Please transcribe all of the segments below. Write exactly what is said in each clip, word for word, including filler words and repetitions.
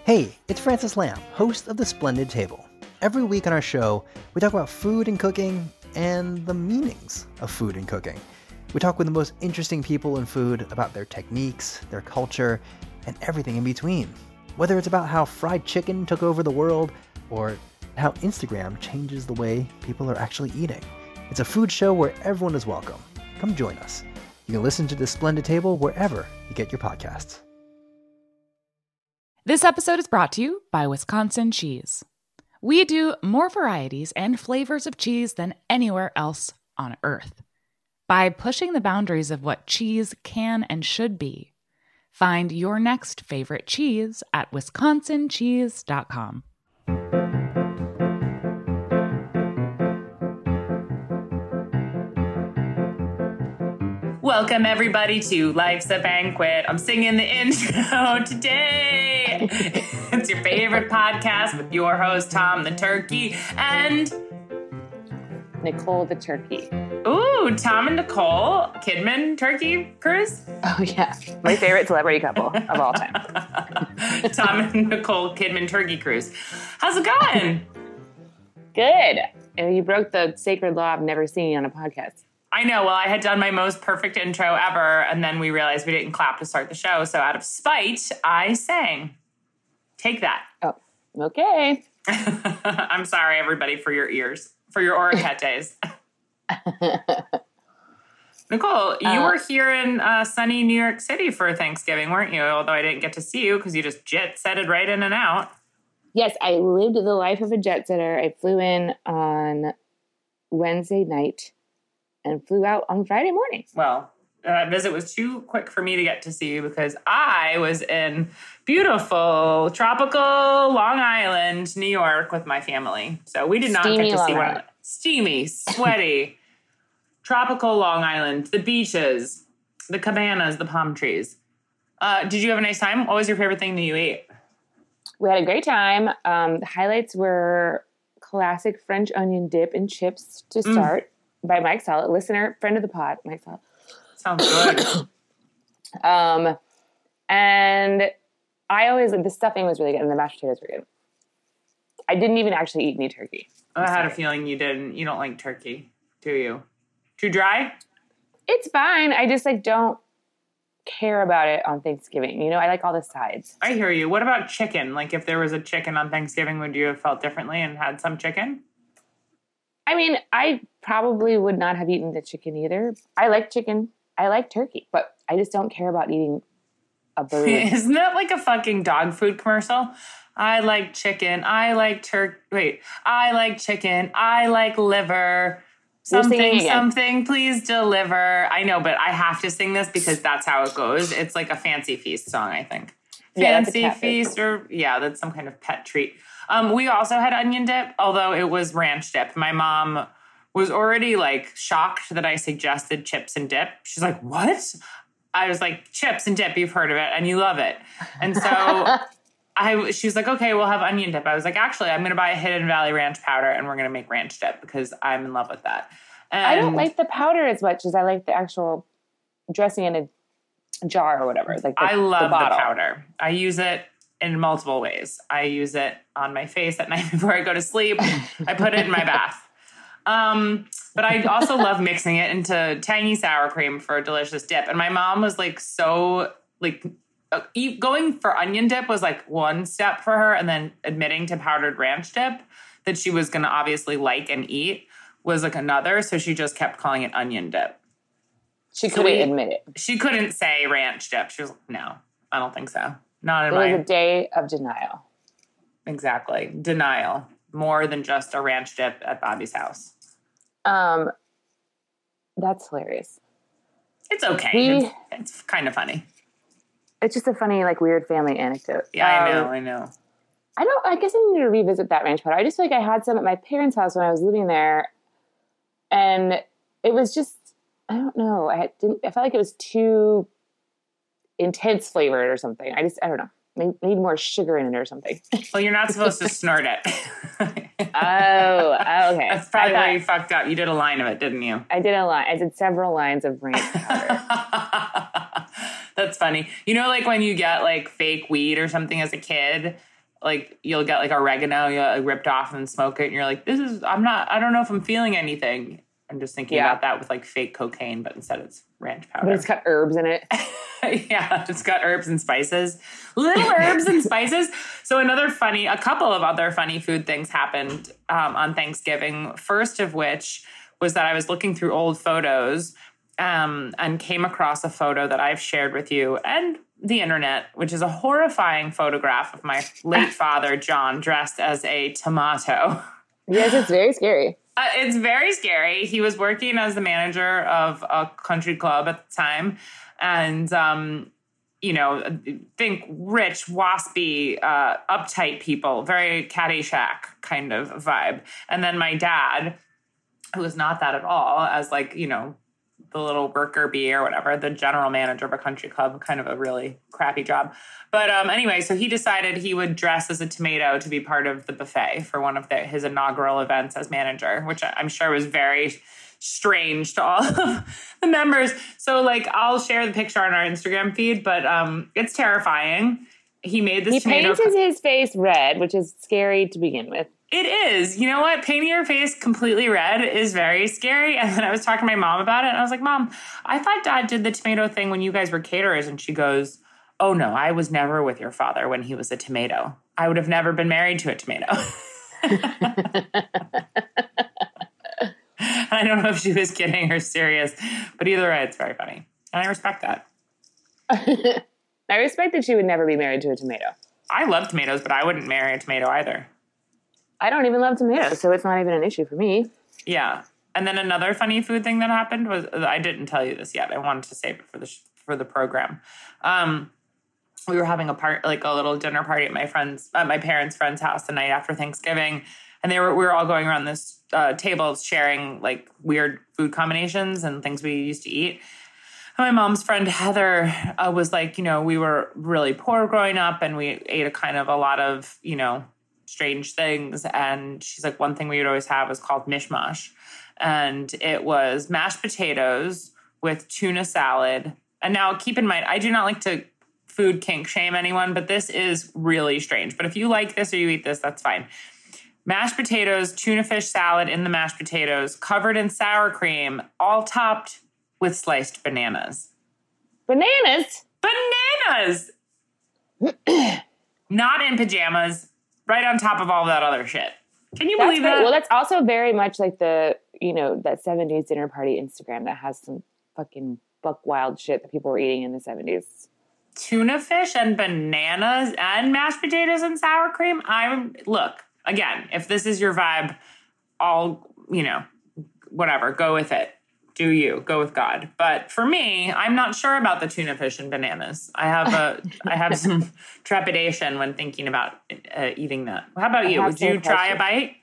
Hey, it's Francis Lamb, host of The Splendid Table. Every week on our show, we talk about food and cooking and the meanings of food and cooking. We talk with the most interesting people in food about their techniques, their culture, and everything in between. Whether it's about how fried chicken took over the world or how Instagram changes the way people are actually eating. It's a food show where everyone is welcome. Come join us. You can listen to The Splendid Table wherever you get your podcasts. This episode is brought to you by Wisconsin Cheese. We do more varieties and flavors of cheese than anywhere else on Earth. By pushing the boundaries of what cheese can and should be, find your next favorite cheese at wisconsin cheese dot com. Welcome, everybody, to Life's a Banquet. I'm singing the intro today. It's your favorite podcast with your host, Tom the Turkey, and Nicole the Turkey. Ooh, Tom and Nicole Kidman Turkey Cruise? Oh, yeah. My favorite celebrity couple of all time. Tom and Nicole Kidman Turkey Cruise. How's it going? Good. And you broke the sacred law of never singing on a podcast. I know. Well, I had done my most perfect intro ever, and then we realized we didn't clap to start the show. So out of spite, I sang. Take that. Oh, okay. I'm sorry, everybody, for your ears, for your orejetes. Nicole, you uh, were here in uh, sunny New York City for Thanksgiving, weren't you? Although I didn't get to see you because you just jet-setted right in and out. Yes, I lived the life of a jet setter. I flew in on Wednesday night and flew out on Friday morning. Well, that visit was too quick for me to get to see you because I was in beautiful, tropical Long Island, New York with my family. So we did not Steamy get to Long see Island. one. Steamy, sweaty, tropical Long Island, the beaches, the cabanas, the palm trees. Uh, did you have a nice time? What was your favorite thing that you ate? We had a great time. Um, the highlights were classic French onion dip and chips to start. Mm. By Mike Solid, listener, friend of the pod, Mike Solid. Sounds good. um, and I always, the stuffing was really good, and the mashed potatoes were good. I didn't even actually eat any turkey. I'm I had sorry. a feeling you didn't. You don't like turkey, do you? Too dry? It's fine. I just, like, don't care about it on Thanksgiving. You know, I like all the sides. I hear you. What about chicken? Like, if there was a chicken on Thanksgiving, would you have felt differently and had some chicken? I mean, I probably would not have eaten the chicken either. I like chicken. I like turkey, but I just don't care about eating a bird. Isn't that like a fucking dog food commercial? I like chicken. I like turkey. Wait, I like chicken. I like liver. Something, something, please deliver. I know, but I have to sing this because that's how it goes. It's like a Fancy Feast song, I think. Fancy yeah, Feast or, yeah, that's some kind of pet treat. Um, we also had onion dip, although it was ranch dip. My mom was already, like, shocked that I suggested chips and dip. She's like, what? I was like, chips and dip, you've heard of it, and you love it. And so I, she was like, okay, we'll have onion dip. I was like, actually, I'm going to buy a Hidden Valley ranch powder, and we're going to make ranch dip because I'm in love with that. And I don't like the powder as much as I like the actual dressing in a jar or whatever. Like the, I love the, the powder. I use it in multiple ways. I use it on my face at night before I go to sleep. I put it in my bath. Um, but I also love mixing it into tangy sour cream for a delicious dip. And my mom was like, so like uh, eat, going for onion dip was like one step for her. And then admitting to powdered ranch dip that she was going to obviously like and eat was like another. So she just kept calling it onion dip. She couldn't so we, admit it. She couldn't say ranch dip. She was like, no, I don't think so. Not in it my... was a day of denial. Exactly. Denial. More than just a ranch dip at Bobby's house. Um, that's hilarious. It's okay. We, it's, it's kind of funny. It's just a funny, like, weird family anecdote. Yeah, um, I know, I know. I don't, I guess I need to revisit that ranch powder. I just feel like I had some at my parents' house when I was living there. And it was just, I don't know. I didn't, I felt like it was too intense flavored or something. I just, I don't know. Maybe need more sugar in it or something. Well, you're not supposed to snort it. oh, oh, okay. That's probably why you fucked up. You did a line of it, didn't you? I did a line. I did several lines of ranch powder. That's funny. You know, like when you get like fake weed or something as a kid, like you'll get like oregano, you like, ripped off and smoke it. And you're like, this is, I'm not, I don't know if I'm feeling anything. I'm just thinking Yeah. about that with like fake cocaine, but instead it's ranch powder. But it's got herbs in it. Yeah, it's got herbs and spices. Little herbs and spices. So another funny, a couple of other funny food things happened um, on Thanksgiving. First of which was that I was looking through old photos um, and came across a photo that I've shared with you and the internet, which is a horrifying photograph of my late father, John, dressed as a tomato. Yes, it's very scary. Uh, it's very scary. He was working as the manager of a country club at the time. And, um, you know, think rich, waspy, uh, uptight people, very Caddyshack kind of vibe. And then my dad, who was not that at all, as like, you know, the little worker bee or whatever, the general manager of a country club, kind of a really crappy job. But um, anyway, so he decided he would dress as a tomato to be part of the buffet for one of the, his inaugural events as manager, which I'm sure was very strange to all of the members. So like, I'll share the picture on our Instagram feed, but um, it's terrifying. He made this He tomato. painted his face red, which is scary to begin with. It is. You know what? Painting your face completely red is very scary. And then I was talking to my mom about it. And I was like, Mom, I thought Dad did the tomato thing when you guys were caterers. And she goes, oh, no, I was never with your father when he was a tomato. I would have never been married to a tomato. And I don't know if she was kidding or serious. But either way, it's very funny. And I respect that. I respect that she would never be married to a tomato. I love tomatoes, but I wouldn't marry a tomato either. I don't even love tomatoes, so it's not even an issue for me. Yeah. And then another funny food thing that happened was, I didn't tell you this yet. I wanted to save it for the sh- for the program. Um, we were having a part, like a little dinner party at my friend's, at my parents' friend's house the night after Thanksgiving, and they were we were all going around this uh, table sharing like weird food combinations and things we used to eat. And my mom's friend Heather uh, was like, you know, we were really poor growing up, and we ate a kind of a lot of, you know, strange things. And she's like, one thing we would always have was called mishmash. And it was mashed potatoes with tuna salad. And now keep in mind, I do not like to food kink shame anyone, but this is really strange. But if you like this or you eat this, that's fine. Mashed potatoes, tuna fish salad in the mashed potatoes, covered in sour cream, all topped with sliced bananas. Bananas? Bananas! Not in pajamas. Right on top of all that other shit. Can you That's believe great. that? Well, that's also very much like the, you know, that seventies dinner party Instagram that has some fucking buck wild shit that people were eating in the seventies. Tuna fish and bananas and mashed potatoes and sour cream. I'm, look, again, if this is your vibe, I'll, you know, whatever, go with it. Do you, go with God. But for me, I'm not sure about the tuna fish and bananas. I have a, I have some trepidation when thinking about uh, eating that. How about you? Would you try a bite?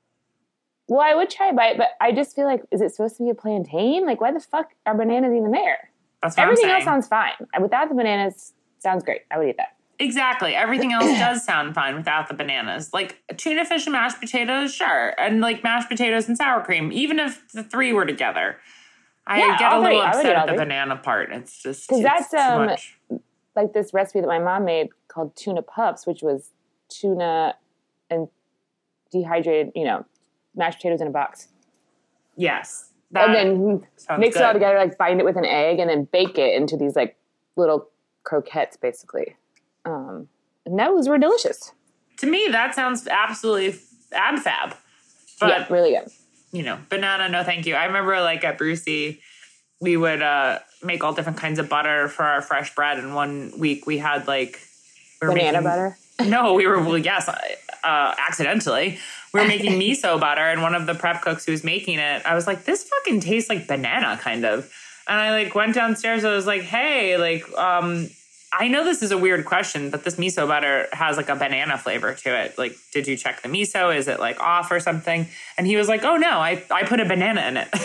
Well, I would try a bite, but I just feel like, is it supposed to be a plantain? Like, why the fuck are bananas even there? That's what Everything I'm else saying. sounds fine. Without the bananas, sounds great. I would eat that. Exactly. Everything else does sound fine without the bananas. Like tuna fish and mashed potatoes, sure. And like mashed potatoes and sour cream, even if the three were together. I Yeah, get a all little three. I would upset eat at all the three. banana part. It's just Because it's that's too um much. like this recipe that my mom made called tuna pups, which was tuna and dehydrated, you know, mashed potatoes in a box. Yes. That And then sounds mix it all good. together, like bind it with an egg, and then bake it into these like little croquettes, basically. Um, and those were delicious. To me, that sounds absolutely ab fab. But yeah, really good. you know, banana, no thank you. I remember like at Brucey, we would uh, make all different kinds of butter for our fresh bread. And one week we had like... We were Banana making, butter? No, we were, well, yes, uh, accidentally. We were making miso butter, and one of the prep cooks who was making it, I was like, this fucking tastes like banana, kind of. And I like went downstairs, and I was like, hey, like, um... I know this is a weird question, but this miso butter has like a banana flavor to it. Like, did you check the miso? Is it like off or something? And he was like, oh no, I, I put a banana in it.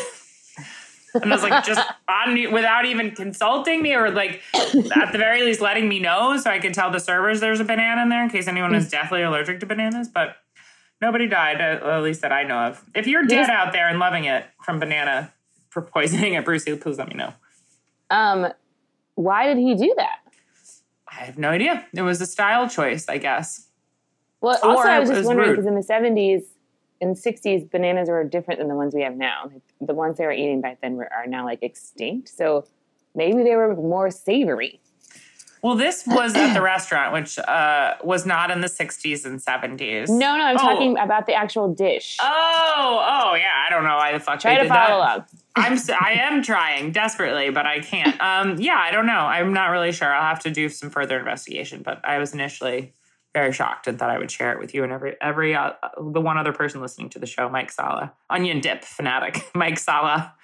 And I was like, just on, without even consulting me or like at the very least letting me know so I could tell the servers there's a banana in there in case anyone is deathly allergic to bananas. But nobody died, at least that I know of. If you're dead out there and loving it from banana for poisoning at Brucey, please let me know. Um, why did he do that? I have no idea. It was a style choice, I guess. Well, Also, also I was it just was wondering rude. because in the seventies and sixties, bananas were different than the ones we have now. The ones they were eating back then were, are now like extinct. So maybe they were more savory. Well, this was at the restaurant, which uh, was not in the sixties and seventies. No, no, I'm oh. talking about the actual dish. Oh, oh, yeah. I don't know why the fuck Try they to did follow that. along. I'm s- I am trying desperately, but I can't. Um, yeah, I don't know. I'm not really sure. I'll have to do some further investigation. But I was initially very shocked and thought I would share it with you and every every uh, the one other person listening to the show, Mike Sala, onion dip fanatic, Mike Sala.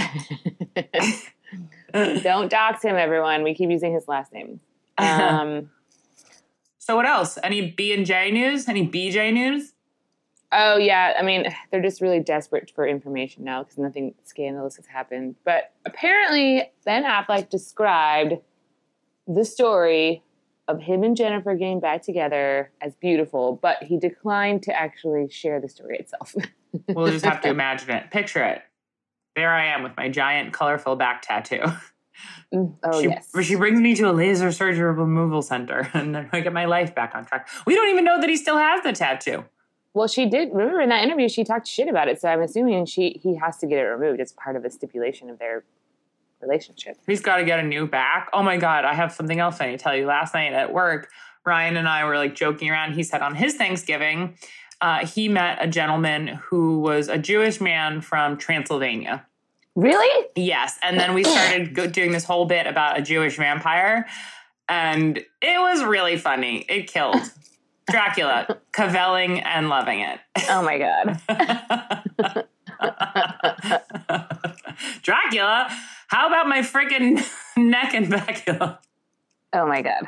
Don't dox him, everyone. We keep using his last name. Um, so what else? Any B and J news? Any B J news? Oh, yeah. I mean, they're just really desperate for information now because nothing scandalous has happened. But apparently, Ben Affleck described the story of him and Jennifer getting back together as beautiful, but he declined to actually share the story itself. We'll just have to imagine it. Picture it. There I am with my giant, colorful back tattoo. Oh, she, yes. She brings me to a laser surgery removal center, and then I get my life back on track. We don't even know that he still has the tattoo. Well, she did. Remember in that interview, she talked shit about it. So I'm assuming she he has to get it removed. It's part of a stipulation of their relationship. He's got to get a new back. Oh my God, I have something else I need to tell you. Last night at work, Ryan and I were like joking around. He said on his Thanksgiving, uh, he met a gentleman who was a Jewish man from Transylvania. Really? Yes. And then we started go- doing this whole bit about a Jewish vampire. And it was really funny. It killed. Dracula, cavelling and loving it. Oh my God. Dracula? How about my freaking neck and bacula? Oh my God.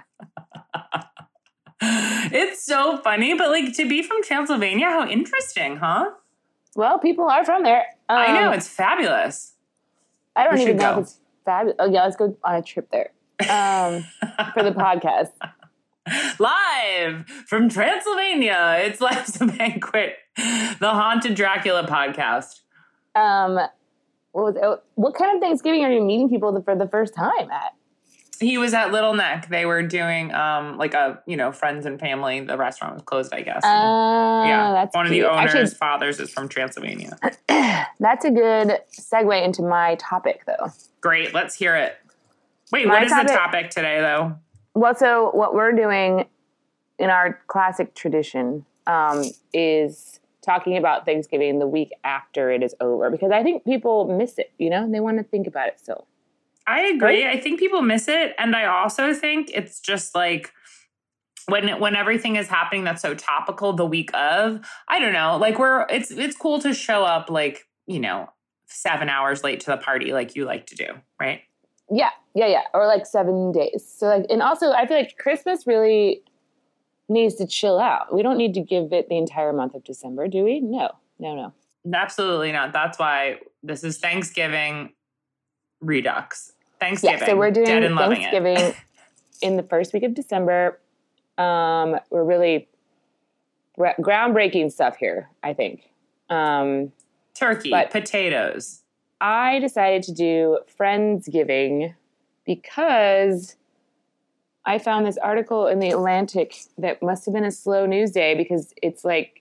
It's so funny, but like to be from Transylvania, how interesting, huh? Well, people are from there. Um, I know, it's fabulous. I don't We even should know go. if it's fabulous. Oh, yeah, let's go on a trip there um, for the podcast. Live from Transylvania, it's Life's a Banquet, the Haunted Dracula podcast. Um, what, was it? What kind of Thanksgiving are you meeting people for the first time at? He was at Little Neck. They were doing um like a, you know, friends and family. The restaurant was closed, I guess. Uh, yeah, that's one cute. of the owners' Actually, fathers is from Transylvania. that's a good segue into my topic, though. Great, let's hear it. Wait, My what is topic- the topic today, though? Well, so what we're doing in our classic tradition um, is talking about Thanksgiving the week after it is over, because I think people miss it, you know? They want to think about it still. I agree. I think people miss it. And I also think it's just like when when everything is happening that's so topical the week of, I don't know, like we're it's it's cool to show up like, you know, seven hours late to the party like you like to do, right? Yeah, yeah, yeah. Or like seven days. So like, and also I feel like Christmas really needs to chill out. We don't need to give it the entire month of December, do we? No, no, no. Absolutely not. That's why this is Thanksgiving Redux. Thanksgiving. Yeah, so we're doing Dead and loving Thanksgiving it. in the first week of December. Um, we're really gra- groundbreaking stuff here, I think. Um, Turkey, but- potatoes. I decided to do Friendsgiving because I found this article in the Atlantic that must have been a slow news day because it's like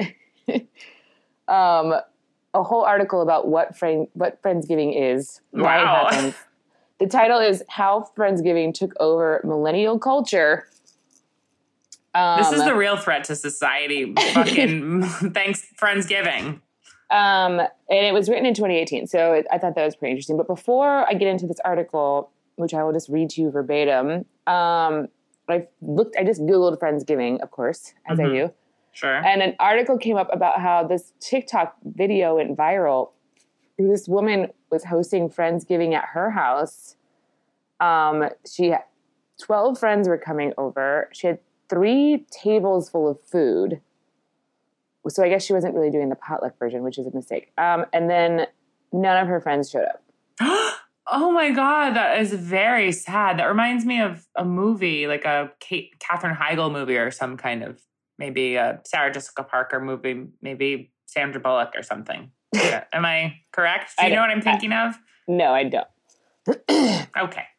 um, a whole article about what friend what Friendsgiving is, why Wow. it happens. The title is How Friendsgiving Took Over Millennial Culture. Um, This is the real threat to society. Fucking thanks, Friendsgiving. Um, and it was written in twenty eighteen, so it, I thought that was pretty interesting. But before I get into this article, which I will just read to you verbatim, um, I looked. I just Googled Friendsgiving, of course, as Mhm. I do, Sure. and an article came up about how this TikTok video went viral. This woman was hosting Friendsgiving at her house. Um, she had twelve friends were coming over. She had three tables full of food. So I guess she wasn't really doing the potluck version, which is a mistake. Um, and then none of her friends showed up. Oh my God, that is very sad. That reminds me of a movie, like a Kate, Katherine Heigl movie or some kind of, maybe a Sarah Jessica Parker movie, maybe Sandra Bullock or something. Yeah. Am I correct? Do I you know don't- what I'm thinking of? No, I don't. Okay.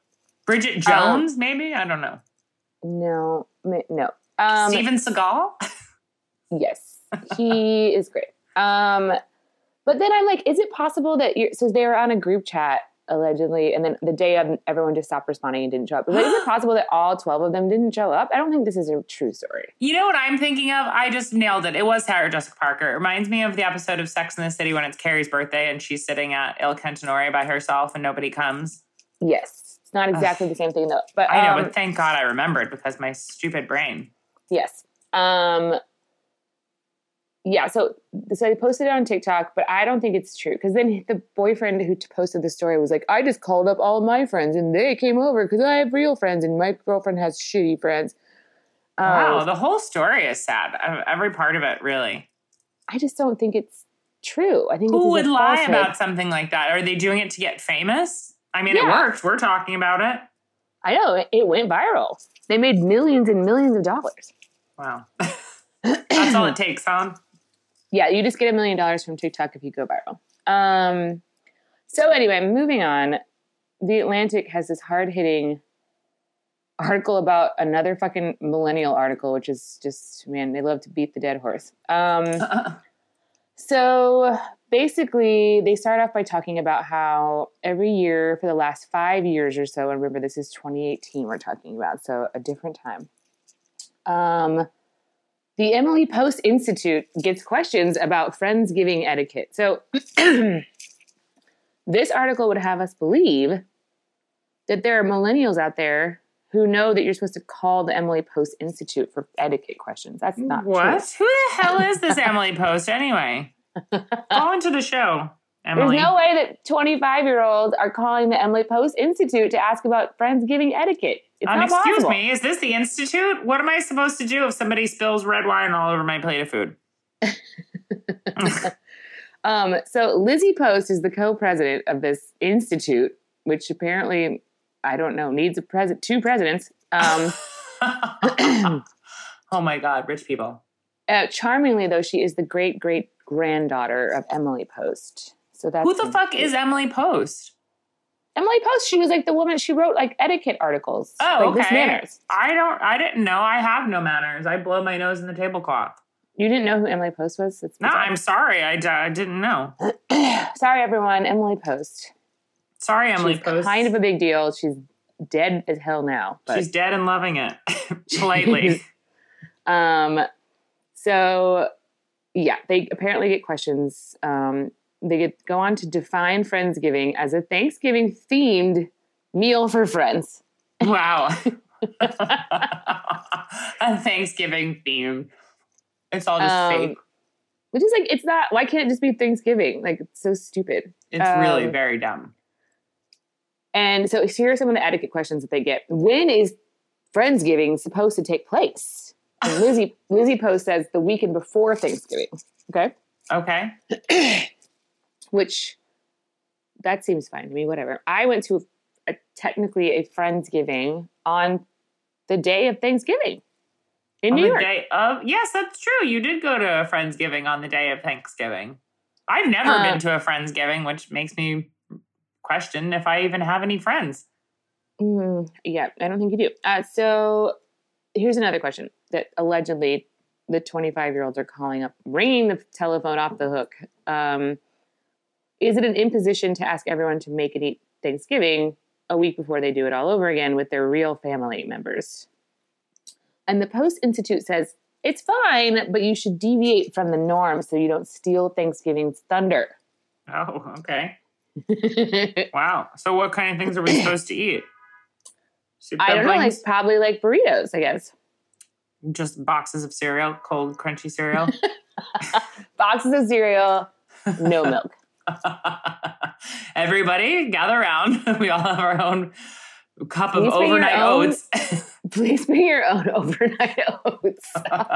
Bridget Jones, um, maybe? I don't know. No, no. Um, Steven Seagal? Yes, he is great. Um, but then I'm like, is it possible that you're, so they were on a group chat allegedly, and then the day of, everyone just stopped responding and didn't show up. But is it possible that all twelve of them didn't show up? I don't think this is a true story. You know what I'm thinking of? I just nailed it. It was Sarah Jessica Parker. It reminds me of the episode of Sex and the City when it's Carrie's birthday and she's sitting at Il Cantonore by herself and nobody comes. Yes. It's not exactly Ugh. the same thing though. But I know, um, but thank God I remembered because my stupid brain. Yes. Um, yeah, so so I posted it on TikTok, but I don't think it's true. Because then the boyfriend who posted the story was like, I just called up all my friends and they came over because I have real friends and my girlfriend has shitty friends. Um, wow, the whole story is sad. Every part of it, really. I just don't think it's true. I think Who it's would lie falsehood. about something like that? Are they doing it to get famous? I mean, yeah. It worked. We're talking about it. I know. It, it went viral. They made millions and millions of dollars. Wow. That's all it takes, huh? Yeah, you just get a million dollars from TikTok if you go viral. Um, so anyway, moving on. The Atlantic has this hard-hitting article about another fucking millennial article, which is just, man, they love to beat the dead horse. Um, uh-uh. So basically, they start off by talking about how every year for the last five years or so, and remember, this is twenty eighteen we're talking about, so a different time. Um... The Emily Post Institute gets questions about Friendsgiving etiquette. So this article would have us believe that there are millennials out there who know that you're supposed to call the Emily Post Institute for etiquette questions. That's not what? true. Who the hell is this Emily Post anyway? Call into the show, Emily. There's no way that twenty-five-year-olds are calling the Emily Post Institute to ask about Friendsgiving etiquette. It's um, not excuse possible. me, is this the Institute? What am I supposed to do if somebody spills red wine all over my plate of food? um, so Lizzie Post is the co-president of this institute, which apparently, I don't know, needs a pres- two presidents. Um, oh my God, rich people. Uh, charmingly, though, she is the great-great-granddaughter of Emily Post. So that's who the fuck is Emily Post? Emily Post, she was like the woman, she wrote like etiquette articles. Oh, like, okay. This manners. I don't, I didn't know. I have no manners. I blow my nose in the tablecloth. You didn't know who Emily Post was? It's no, I'm sorry. I, I didn't know. Sorry, everyone. Emily Post. Sorry, Emily She's Post. kind of a big deal. She's dead as hell now. But. She's dead and loving it. Politely. um. So, yeah, they apparently get questions. Um. They get, go on to define Friendsgiving as a Thanksgiving-themed meal for friends. Wow. A Thanksgiving theme. It's all just um, fake. Which is like, it's not, why can't it just be Thanksgiving? Like, it's so stupid. It's um, really very dumb. And so here are some of the etiquette questions that they get. When is Friendsgiving supposed to take place? And Lizzie, Lizzie Post says the weekend before Thanksgiving. Okay? Okay. Which, that seems fine to me, whatever. I went to a, a, technically a Friendsgiving on the day of Thanksgiving in on New the York. Day of, yes, that's true. You did go to a Friendsgiving on the day of Thanksgiving. I've never uh, been to a Friendsgiving, which makes me question if I even have any friends. Mm, yeah, I don't think you do. Uh, so here's another question that allegedly the twenty-five-year-olds are calling up, ringing the telephone off the hook. Um, Is it an imposition to ask everyone to make and eat Thanksgiving a week before they do it all over again with their real family members? And the Post Institute says, it's fine, but you should deviate from the norm so you don't steal Thanksgiving's thunder. Oh, okay. Wow. So what kind of things are we supposed to eat? Soup I don't know, like probably like burritos, I guess. Just boxes of cereal, cold, crunchy cereal? Boxes of cereal, no milk. Everybody gather around. We all have our own cup please of overnight own, oats. Please bring your own overnight oats.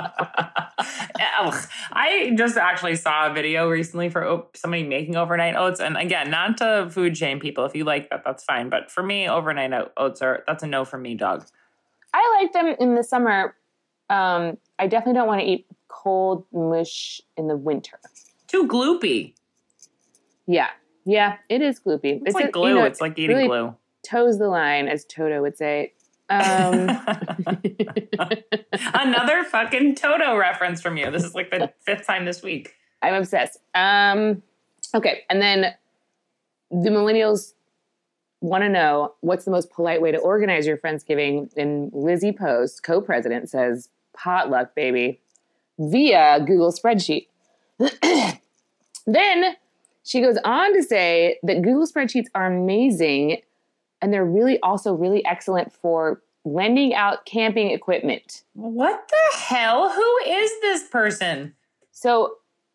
I just actually saw a video recently for op- somebody making overnight oats. And again, not to food shame people. If you like that, that's fine. But for me, overnight oats are, that's a no for me, dog. I like them in the summer. Um, I definitely don't want to eat cold mush in the winter. Too gloopy. Yeah. Yeah, it is gloopy. It's, it's like a, glue. You know, it's like eating really, glue. toes the line, as Toto would say. Um, Another fucking Toto reference from you. This is like the fifth time this week. I'm obsessed. Um, okay. And then the millennials want to know what's the most polite way to organize your Friendsgiving. And Lizzie Post, co-president, says potluck, baby, via Google spreadsheet. Then she goes on to say that Google spreadsheets are amazing, and they're really also really excellent for lending out camping equipment. What the hell? Who is this person? So,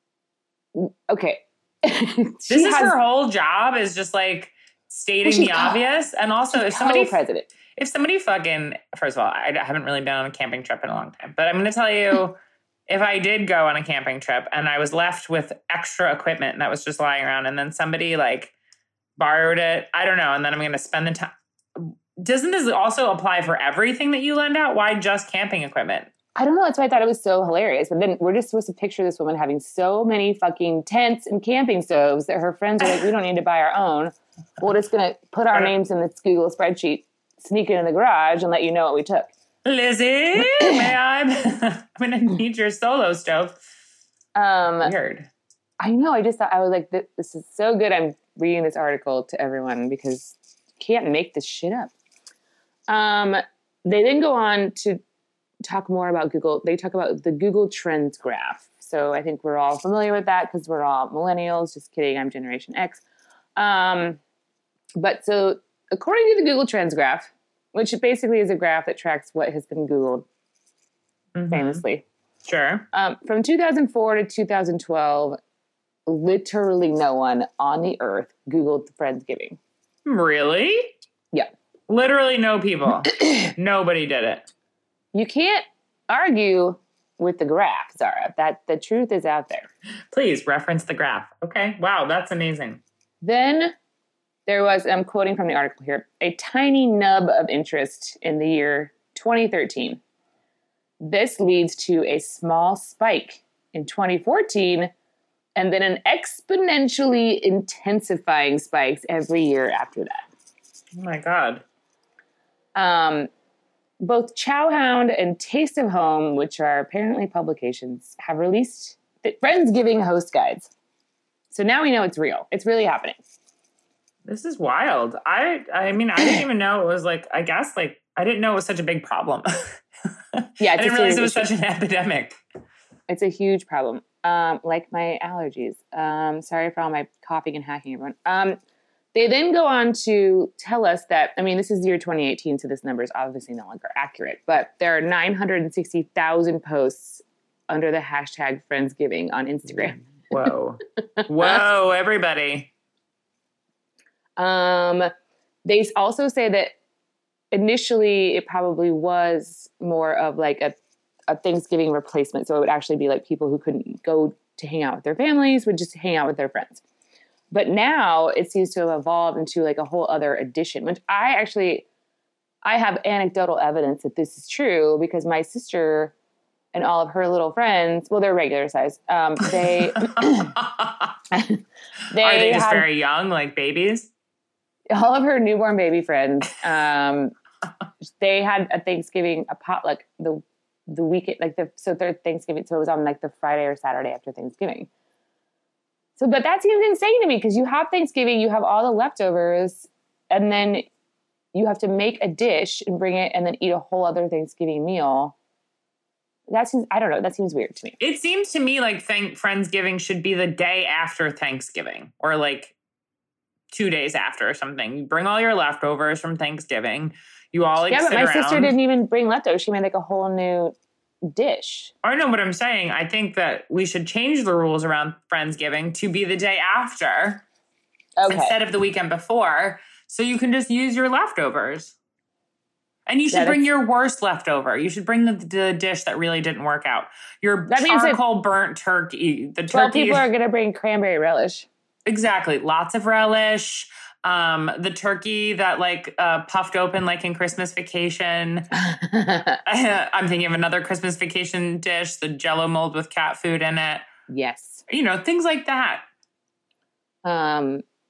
okay. This is has, her whole job, is just like stating the obvious. And also, if somebody, president. if somebody fucking, first of all, I haven't really been on a camping trip in a long time, but I'm going to tell you, if I did go on a camping trip and I was left with extra equipment that was just lying around, and then somebody like borrowed it, I don't know, and then I'm going to spend the time. Doesn't this also apply for everything that you lend out? Why just camping equipment? I don't know. That's why I thought it was so hilarious. But then we're just supposed to picture this woman having so many fucking tents and camping stoves that her friends are like, we don't need to buy our own. We're just going to put our names in this Google spreadsheet, sneak it in the garage, and let you know what we took. Lizzie, may I? I'm going to need your solo stove. Um, Weird. I know. I just thought, I was like, this is so good. I'm reading this article to everyone because you can't make this shit up. Um, they then go on to talk more about Google. They talk about the Google Trends graph. So I think we're all familiar with that because we're all millennials. Just kidding. I'm Generation X. Um, but so according to the Google Trends graph, which basically is a graph that tracks what has been Googled mm-hmm. famously. Sure. Um, from two thousand four to two thousand twelve, literally no one on the earth Googled Friendsgiving. Really? Yeah. Literally no people. Nobody did it. You can't argue with the graph, Zara. That the truth is out there. Please reference the graph. Okay. Wow, that's amazing. Then there was, I'm quoting from the article here, a tiny nub of interest in the year twenty thirteen. This leads to a small spike in twenty fourteen, and then an exponentially intensifying spikes every year after that. Oh my God. Um, both Chowhound and Taste of Home, which are apparently publications, have released the Friendsgiving host guides. So now we know it's real. It's really happening. This is wild. I I mean, I didn't even know it was like, I guess, like, I didn't know it was such a big problem. Yeah, I didn't realize it was such an epidemic. It's a huge problem. Um, like my allergies. Um, sorry for all my coughing and hacking, everyone. Um, They then go on to tell us that, I mean, this is the year twenty eighteen, so this number is obviously no longer accurate, but there are nine hundred sixty thousand posts under the hashtag Friendsgiving on Instagram. Whoa. Whoa, everybody. Um, they also say that initially it probably was more of like a, a Thanksgiving replacement. So it would actually be like people who couldn't go to hang out with their families would just hang out with their friends. But now it seems to have evolved into like a whole other edition, which I actually, I have anecdotal evidence that this is true because my sister and all of her little friends, well, they're regular size. Um, they, they are they just have, very young, like babies? All of her newborn baby friends, um, they had a Thanksgiving, a potluck the the weekend, like the so their Thanksgiving, so it was on like the Friday or Saturday after Thanksgiving. So, but that seems insane to me because you have Thanksgiving, you have all the leftovers, and then you have to make a dish and bring it and then eat a whole other Thanksgiving meal. That seems, I don't know, that seems weird to me. It seems to me like thank Friendsgiving should be the day after Thanksgiving or like two days after or something. You bring all your leftovers from Thanksgiving. You all like Yeah, but my around. sister didn't even bring leftovers. She made like a whole new dish. I know what I'm saying. I think that we should change the rules around Friendsgiving to be the day after okay. instead of the weekend before, so you can just use your leftovers. And you should yeah, bring your worst leftover. You should bring the, the dish that really didn't work out. Your that charcoal burnt turkey. The twelve turkey. people are going to bring cranberry relish. Exactly. Lots of relish. Um, the turkey that like uh, puffed open like in Christmas Vacation. I'm thinking of another Christmas Vacation dish, the Jell-O mold with cat food in it. Yes. You know, things like that. Um,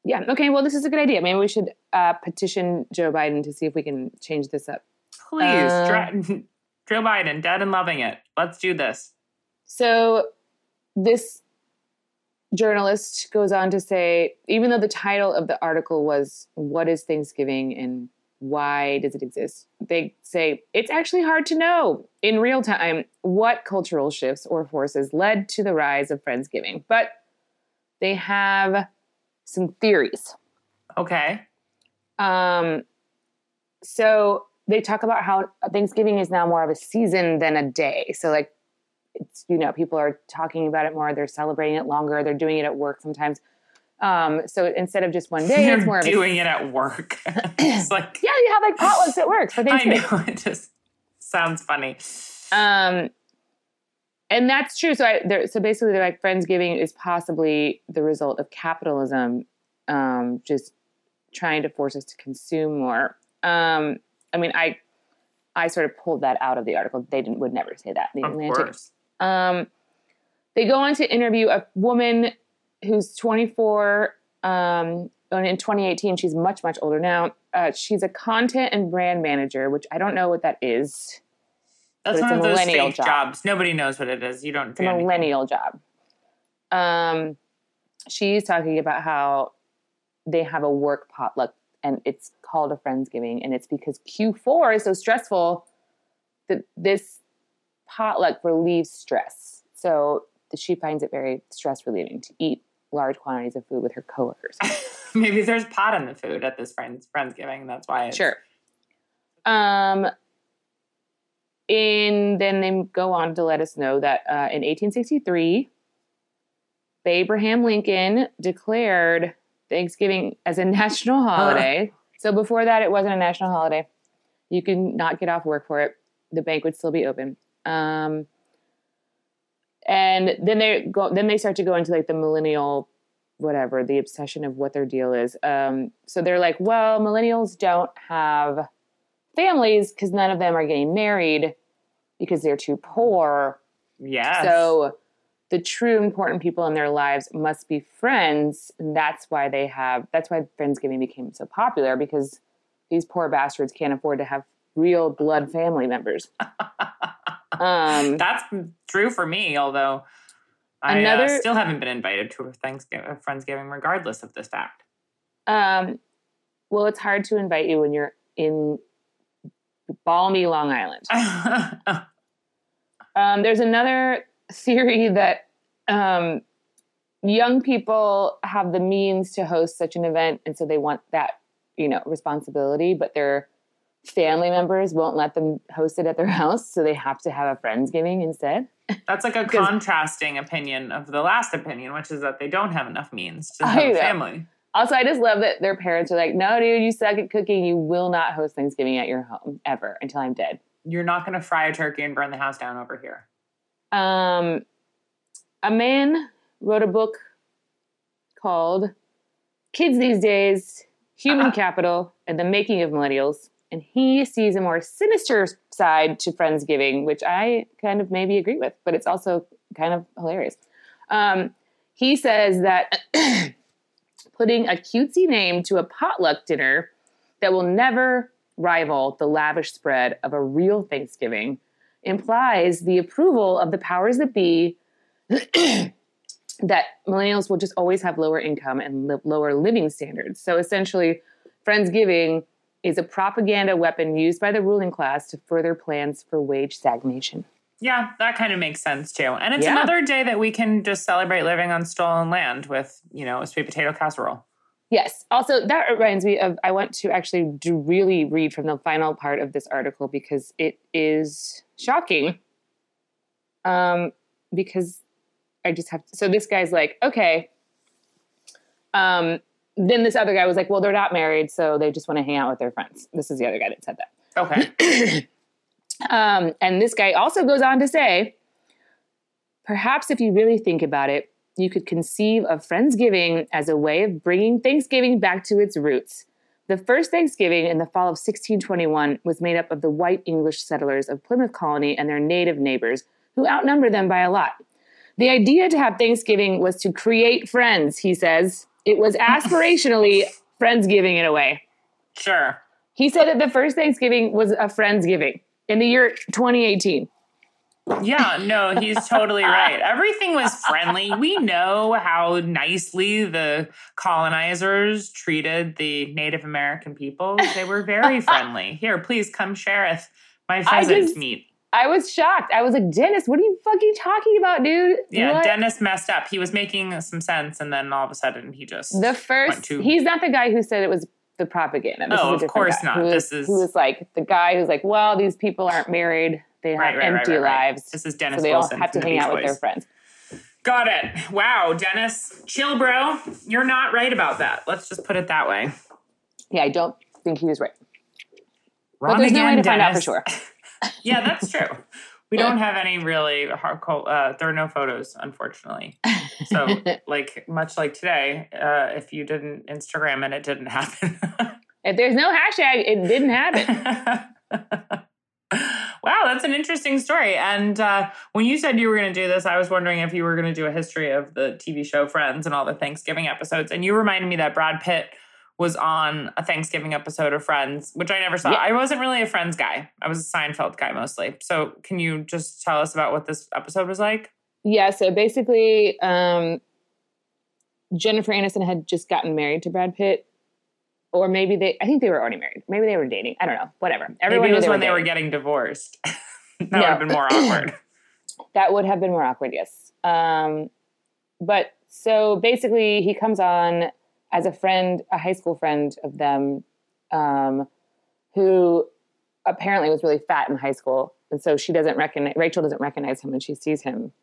Yeah. Okay. Well, this is a good idea. Maybe we should uh, petition Joe Biden to see if we can change this up. Please, Uh, Dra- Joe Biden, dead and loving it. Let's do this. So this journalist goes on to say, even though the title of the article was "What is Thanksgiving and why does it exist?" they say it's actually hard to know in real time what cultural shifts or forces led to the rise of Friendsgiving, but they have some theories. Okay. Um, so they talk about how Thanksgiving is now more of a season than a day. So like, it's, you know, people are talking about it more. They're celebrating it longer. They're doing it at work sometimes. Um, so instead of just one day, They're it's more of doing a, it at work. It's like, yeah, you have like potlucks at work for I Thanksgiving. know, it just sounds funny. Um, and that's true. So I, they're, so basically they're like, Friendsgiving is possibly the result of capitalism, um, just trying to force us to consume more. Um, I mean, I, I sort of pulled that out of the article. They didn't, would never say that in the Of Atlantic. course. Um, they go on to interview a woman who's twenty-four. Um, and in twenty eighteen, she's much, much older now. Uh, she's a content and brand manager, which I don't know what that is. That's But one it's of a those millennial fake job. jobs. Nobody knows what it is. You don't It's a do anything. millennial job. Um, she's talking about how they have a work potluck and it's called a Friendsgiving. And it's because Q four is so stressful that this potluck relieves stress. So she finds it very stress relieving to eat large quantities of food with her coworkers. Maybe there's pot in the food at this friend's Friendsgiving. That's why it's... Sure. Um, and then they go on to let us know that uh, in eighteen sixty-three, Abraham Lincoln declared Thanksgiving as a national holiday. Huh. So before that, it wasn't a national holiday. You can not get off work for it. The bank would still be open. Um, and then they go. Then they start to go into like the millennial, whatever, the obsession of what their deal is. Um, so they're like, well, millennials don't have families because none of them are getting married because they're too poor. Yes. So the true important people in their lives must be friends. And that's why they have, that's why Friendsgiving became so popular, because these poor bastards can't afford to have real blood family members. um, that's true for me, although I another, uh, still haven't been invited to a Thanksgiving, a Friendsgiving, regardless of this fact. Um, well, it's hard to invite you when you're in balmy Long Island. um, there's another theory that um, young people have the means to host such an event, and so they want that, you know, responsibility, but their family members won't let them host it at their house, so they have to have a Friendsgiving instead. That's like a contrasting opinion of the last opinion, which is that they don't have enough means to have a family. Also, I just love that their parents are like, no, dude, you suck at cooking. You will not host Thanksgiving at your home ever until I'm dead. You're not going to fry a turkey and burn the house down over here. Um, a man wrote a book called Kids These Days, Human uh-huh. Capital, and the Making of Millennials. And he sees a more sinister side to Friendsgiving, which I kind of maybe agree with, but it's also kind of hilarious. Um, he says that putting a cutesy name to a potluck dinner that will never rival the lavish spread of a real Thanksgiving implies the approval of the powers that be that millennials will just always have lower income and li- lower living standards. So essentially, Friendsgiving is a propaganda weapon used by the ruling class to further plans for wage stagnation. Yeah, that kind of makes sense too. And it's yeah. another day that we can just celebrate living on stolen land with, you know, a sweet potato casserole. Yes. Also, that reminds me of, I want to actually do really read from the final part of this article because it is shocking. Um, because I just have to, so this guy's like, okay. Um, then this other guy was like, well, they're not married, so they just want to hang out with their friends. This is the other guy that said that. Okay. um, and this guy also goes on to say, perhaps if you really think about it, you could conceive of Friendsgiving as a way of bringing Thanksgiving back to its roots. The first Thanksgiving in the fall of sixteen twenty-one was made up of the white English settlers of Plymouth Colony and their native neighbors, who outnumbered them by a lot. The idea to have Thanksgiving was to create friends, he says, It was aspirationally Friendsgiving in a way. Sure. He said that the first Thanksgiving was a Friendsgiving in the year twenty eighteen. Yeah, no, he's totally right. Everything was friendly. We know how nicely the colonizers treated the Native American peoples. They were very friendly. Here, please come shareth my pheasant just, meat. I was shocked. I was like, Dennis, what are you fucking talking about, dude? Yeah, what? Dennis messed up. He was making some sense, and then all of a sudden he just the first. to, he's not the guy who said it was the propaganda. This oh, is a of course guy not. Who this is, is who was like the guy who's like, well, these people aren't married. They have right, right, empty right, right, right. lives. This is Dennis so they Wilson all have to from the hang Beach out Boys. with their friends. Got it. Wow, Dennis, chill, bro. You're not right about that. Let's just put it that way. Yeah, I don't think he was right. Wrong but there's again, no way to Dennis. find out for sure. Yeah, that's true. We don't have any really hardcore, uh, there are no photos, unfortunately. So, like, much like today, uh, if you didn't Instagram it, it didn't happen. If there's no hashtag, it didn't happen. Wow, that's an interesting story. And uh, when you said you were going to do this, I was wondering if you were going to do a history of the T V show Friends and all the Thanksgiving episodes. And you reminded me that Brad Pitt was on a Thanksgiving episode of Friends, which I never saw. Yeah. I wasn't really a Friends guy. I was a Seinfeld guy mostly. So can you just tell us about what this episode was like? Yeah, so basically, um, Jennifer Aniston had just gotten married to Brad Pitt. Or maybe they, I think they were already married. Maybe they were dating. I don't know. Whatever. Everyone maybe it was they when were they were dating. getting divorced. That No. would have been more awkward. That would have been more awkward, yes. Um, but so basically, he comes on as a friend, a high school friend of them, um, who apparently was really fat in high school. And so she doesn't recognize, Rachel doesn't recognize him when she sees him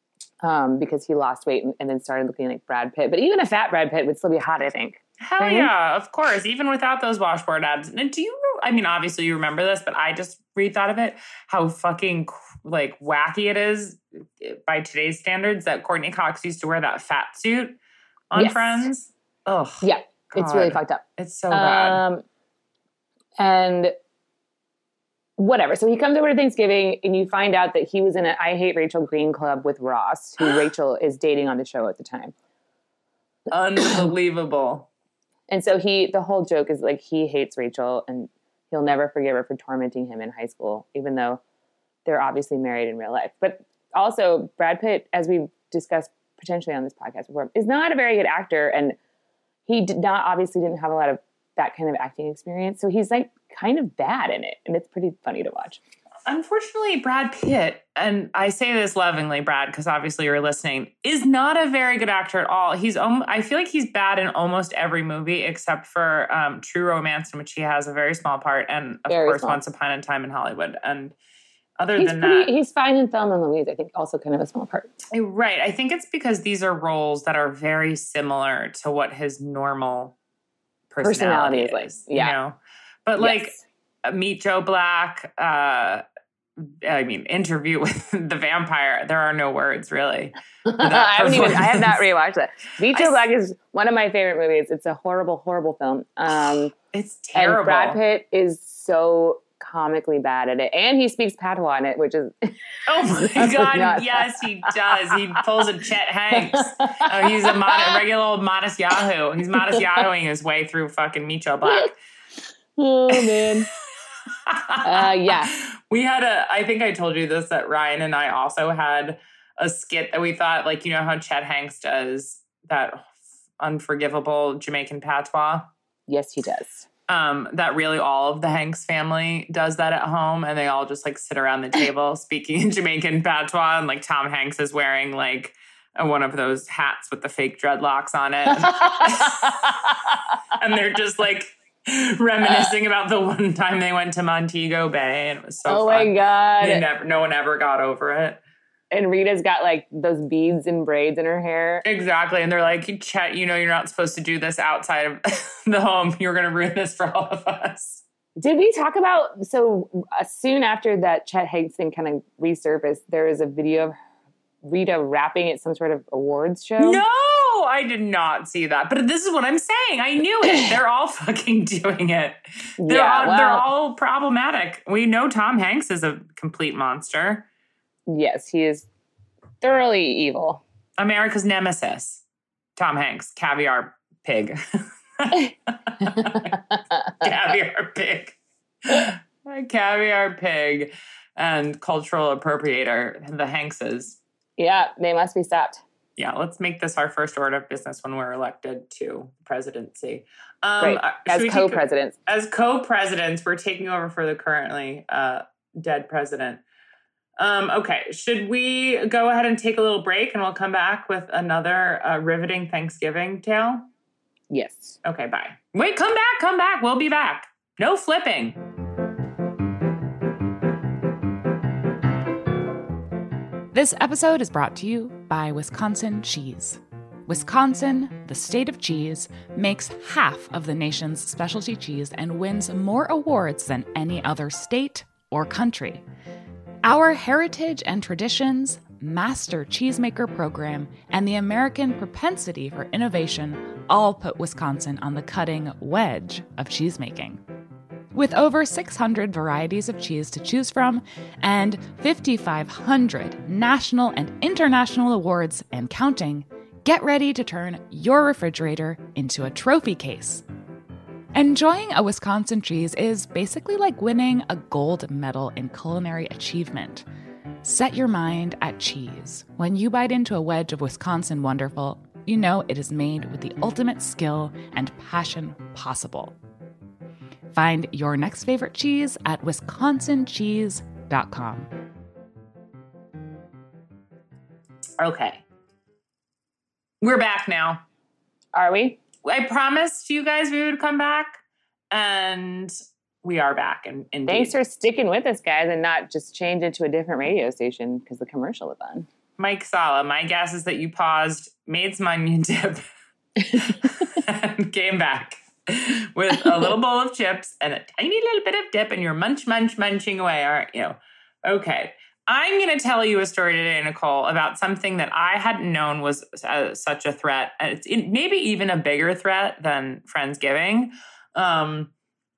um, because he lost weight and, and then started looking like Brad Pitt. But even a fat Brad Pitt would still be hot, I think. Hell Mhm. yeah, of course. Even without those washboard abs. And do you, I mean, obviously you remember this, but I just rethought of it, how fucking like wacky it is by today's standards that Courtney Cox used to wear that fat suit on Yes. Friends. Oh, Yeah, it's really God. fucked up. It's so bad. Um, and whatever. So he comes over to Thanksgiving and you find out that he was in an I Hate Rachel Green club with Ross, who Rachel is dating on the show at the time. Unbelievable. And so he, the whole joke is like he hates Rachel and he'll never forgive her for tormenting him in high school, even though they're obviously married in real life. But also Brad Pitt, as we've discussed potentially on this podcast before, is not a very good actor. And he did not, obviously didn't have a lot of that kind of acting experience. So he's like kind of bad in it. And it's pretty funny to watch. Unfortunately, Brad Pitt, and I say this lovingly, Brad, because obviously you're listening, is not a very good actor at all. He's, um, I feel like he's bad in almost every movie except for um, True Romance, in which he has a very small part, and of Very course, small. Once Upon a Time in Hollywood. And other He's than pretty, that, he's fine in Thelma and Louise. I think also kind of a small part. right? I think it's because these are roles that are very similar to what his normal personality, Personality is like, is, yeah. you know. But like, Yes. uh, Meet Joe Black. Uh, I mean, Interview with the Vampire. There are no words, really. I haven't even. I have not rewatched that. Meet Joe I- Black is one of my favorite movies. It's a horrible, horrible film. Um, It's terrible. and Brad Pitt is so comically bad at it, and he speaks patois in it, which is Oh my That's God! nuts. Yes, he does. He pulls a Chet Hanks. Oh, he's a mod- regular old modest Yahoo. He's modest Yahooing his way through fucking Meet Joe Black. Oh man. Uh, yeah. We had a, I think I told you this, that Ryan and I also had a skit that we thought, like, you know how Chet Hanks does that unforgivable Jamaican patois? Yes, he does. Um, that really all of the Hanks family does that at home, and they all just like sit around the table speaking in Jamaican patois, and like Tom Hanks is wearing like a, one of those hats with the fake dreadlocks on it. And they're just like reminiscing about the one time they went to Montego Bay, and it was so oh fun. my god! They never, no one ever got over it. And Rita's got like those beads and braids in her hair. Exactly. And they're like, Chet, you know, you're not supposed to do this outside of the home. You're going to ruin this for all of us. Did we talk about, so uh, soon after that Chet Hanks thing kind of resurfaced, there was a video of Rita rapping at some sort of awards show? No, I did not see that. But this is what I'm saying. I knew it. They're all fucking doing it. They're, Yeah, all, well- they're all problematic. We know Tom Hanks is a complete monster. Yes, he is thoroughly evil. America's nemesis. Tom Hanks, caviar pig. Caviar pig. Caviar pig and cultural appropriator, the Hankses. Yeah, they must be stopped. Yeah, let's make this our first order of business when we're elected to the presidency. Um, right. As co-presidents. Take, as co-presidents, we're taking over for the currently uh, dead president. Um, okay, should we go ahead and take a little break and we'll come back with another uh, riveting Thanksgiving tale? Yes. Okay, bye. Wait, come back, come back. We'll be back. No flipping. This episode is brought to you by Wisconsin Cheese. Wisconsin, the state of cheese, makes half of the nation's specialty cheese and wins more awards than any other state or country. Our heritage and traditions, master cheesemaker program, and the American propensity for innovation all put Wisconsin on the cutting wedge of cheesemaking. With over six hundred varieties of cheese to choose from and five thousand five hundred national and international awards and counting, get ready to turn your refrigerator into a trophy case. Enjoying a Wisconsin cheese is basically like winning a gold medal in culinary achievement. Set your mind at cheese. When you bite into a wedge of Wisconsin Wonderful, you know it is made with the ultimate skill and passion possible. Find your next favorite cheese at wisconsin cheese dot com. Okay. We're back now. Are we? I promised you guys we would come back, and we are back. And thanks for sticking with us, guys, and not just change it to a different radio station because the commercial was on. Mike Sala, my guess is that you paused, made some onion dip, and came back with a little bowl of chips and a tiny little bit of dip, and you're munch, munch, munching away, aren't you? Okay. I'm going to tell you a story today, Nicole, about something that I hadn't known was uh, such a threat. It's in, maybe even a bigger threat than Friendsgiving. Um,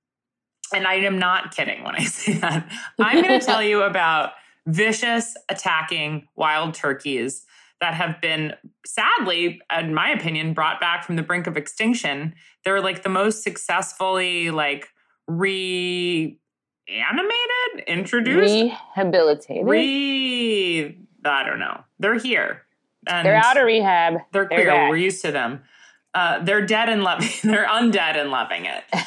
and I am not kidding when I say that. I'm going to tell you about vicious attacking wild turkeys that have been, sadly, in my opinion, brought back from the brink of extinction. They're like the most successfully like re... animated, introduced, rehabilitated, re I don't know. They're here. And they're out of rehab. They're, they're queer. Back. We're used to them. Uh, they're dead and loving. They're undead and loving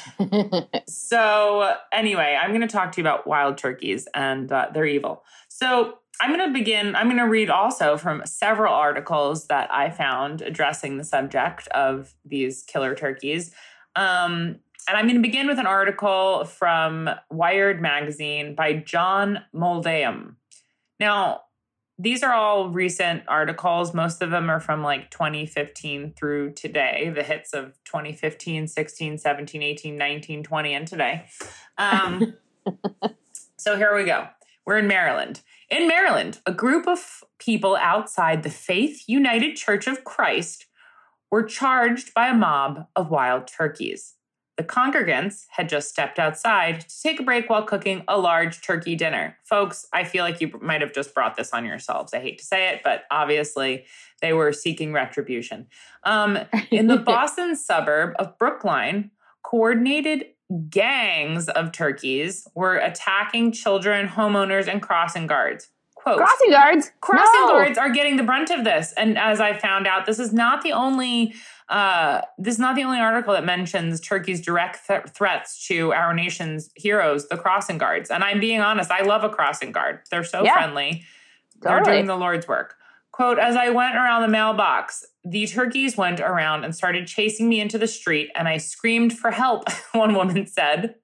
it. So anyway, I'm going to talk to you about wild turkeys, and uh, they're evil. So I'm going to begin. I'm going to read also from several articles that I found addressing the subject of these killer turkeys. Um, And I'm going to begin with an article from Wired magazine by John Moldeum. Now, these are all recent articles. Most of them are from like twenty fifteen through today, the hits of twenty fifteen, sixteen, seventeen, eighteen, nineteen, twenty, and today. Um, so here we go. We're in Maryland. In Maryland, a group of people outside the Faith United Church of Christ were charged by a mob of wild turkeys. The congregants had just stepped outside to take a break while cooking a large turkey dinner. Folks, I feel like you might have just brought this on yourselves. I hate to say it, but obviously they were seeking retribution. Um, in the Boston suburb of Brookline, coordinated gangs of turkeys were attacking children, homeowners, and crossing guards. Quote, crossing guards? Crossing no. guards are getting the brunt of this. And as I found out, this is not the only... Uh, this is not the only article that mentions Turkey's direct th- threats to our nation's heroes, the crossing guards. And I'm being honest, I love a crossing guard. They're so yeah, friendly. They're totally. doing the Lord's work. Quote, as I went around the mailbox, the turkeys went around and started chasing me into the street, and I screamed for help, one woman said.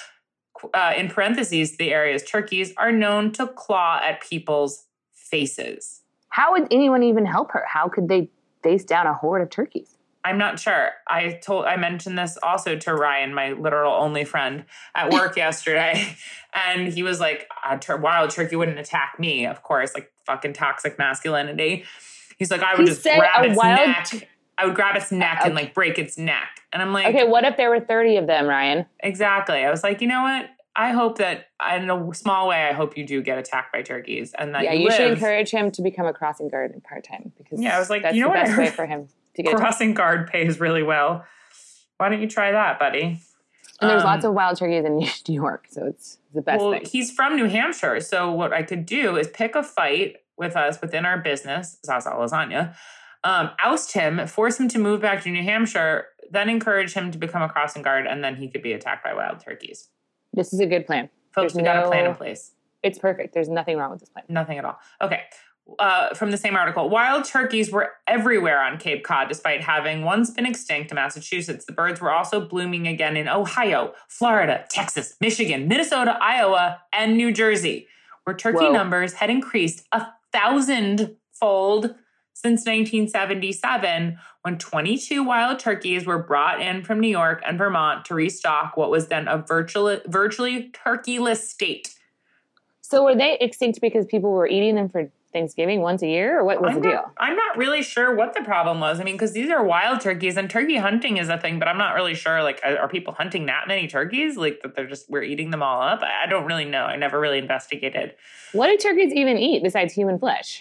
Uh, in parentheses, the area's turkeys are known to claw at people's faces. How would anyone even help her? How could they face down a horde of turkeys? I'm not sure. I told I mentioned this also to Ryan, my literal only friend, at work yesterday. And he was like, a tur- wild turkey wouldn't attack me, of course, like fucking toxic masculinity. He's like, I would he just grab its wild... neck. I would grab its neck okay. and like break its neck. And I'm like, okay, what if there were thirty of them, Ryan? Exactly. I was like, you know what? I hope that in a small way, I hope you do get attacked by turkeys. And that yeah, you, you live. should encourage him to become a crossing guard part-time because yeah, I was like, that's you know the what? best way for him. to get Crossing guard pays really well. Why don't you try that, buddy? And there's um, lots of wild turkeys in New York, so it's the best well, thing. He's from New Hampshire, so what I could do is pick a fight with us within our business, Zaza Lasagna, um, oust him, force him to move back to New Hampshire, then encourage him to become a crossing guard, and then he could be attacked by wild turkeys. This is a good plan. Folks, There's we got no- a plan in place. It's perfect. There's nothing wrong with this plan. Nothing at all. Okay. Uh, from the same article, wild turkeys were everywhere on Cape Cod, despite having once been extinct in Massachusetts. The birds were also blooming again in Ohio, Florida, Texas, Michigan, Minnesota, Iowa, and New Jersey, where turkey Whoa. numbers had increased a thousand-fold since nineteen seventy-seven, when twenty-two wild turkeys were brought in from New York and Vermont to restock what was then a virtually, virtually turkeyless state. So were they extinct because people were eating them for Thanksgiving once a year, or what was I'm the not, deal? I'm not really sure what the problem was. I mean, because these are wild turkeys and turkey hunting is a thing, but I'm not really sure, like, are, are people hunting that many turkeys? Like, that they're just, we're eating them all up? I, I don't really know. I never really investigated. What do turkeys even eat besides human flesh?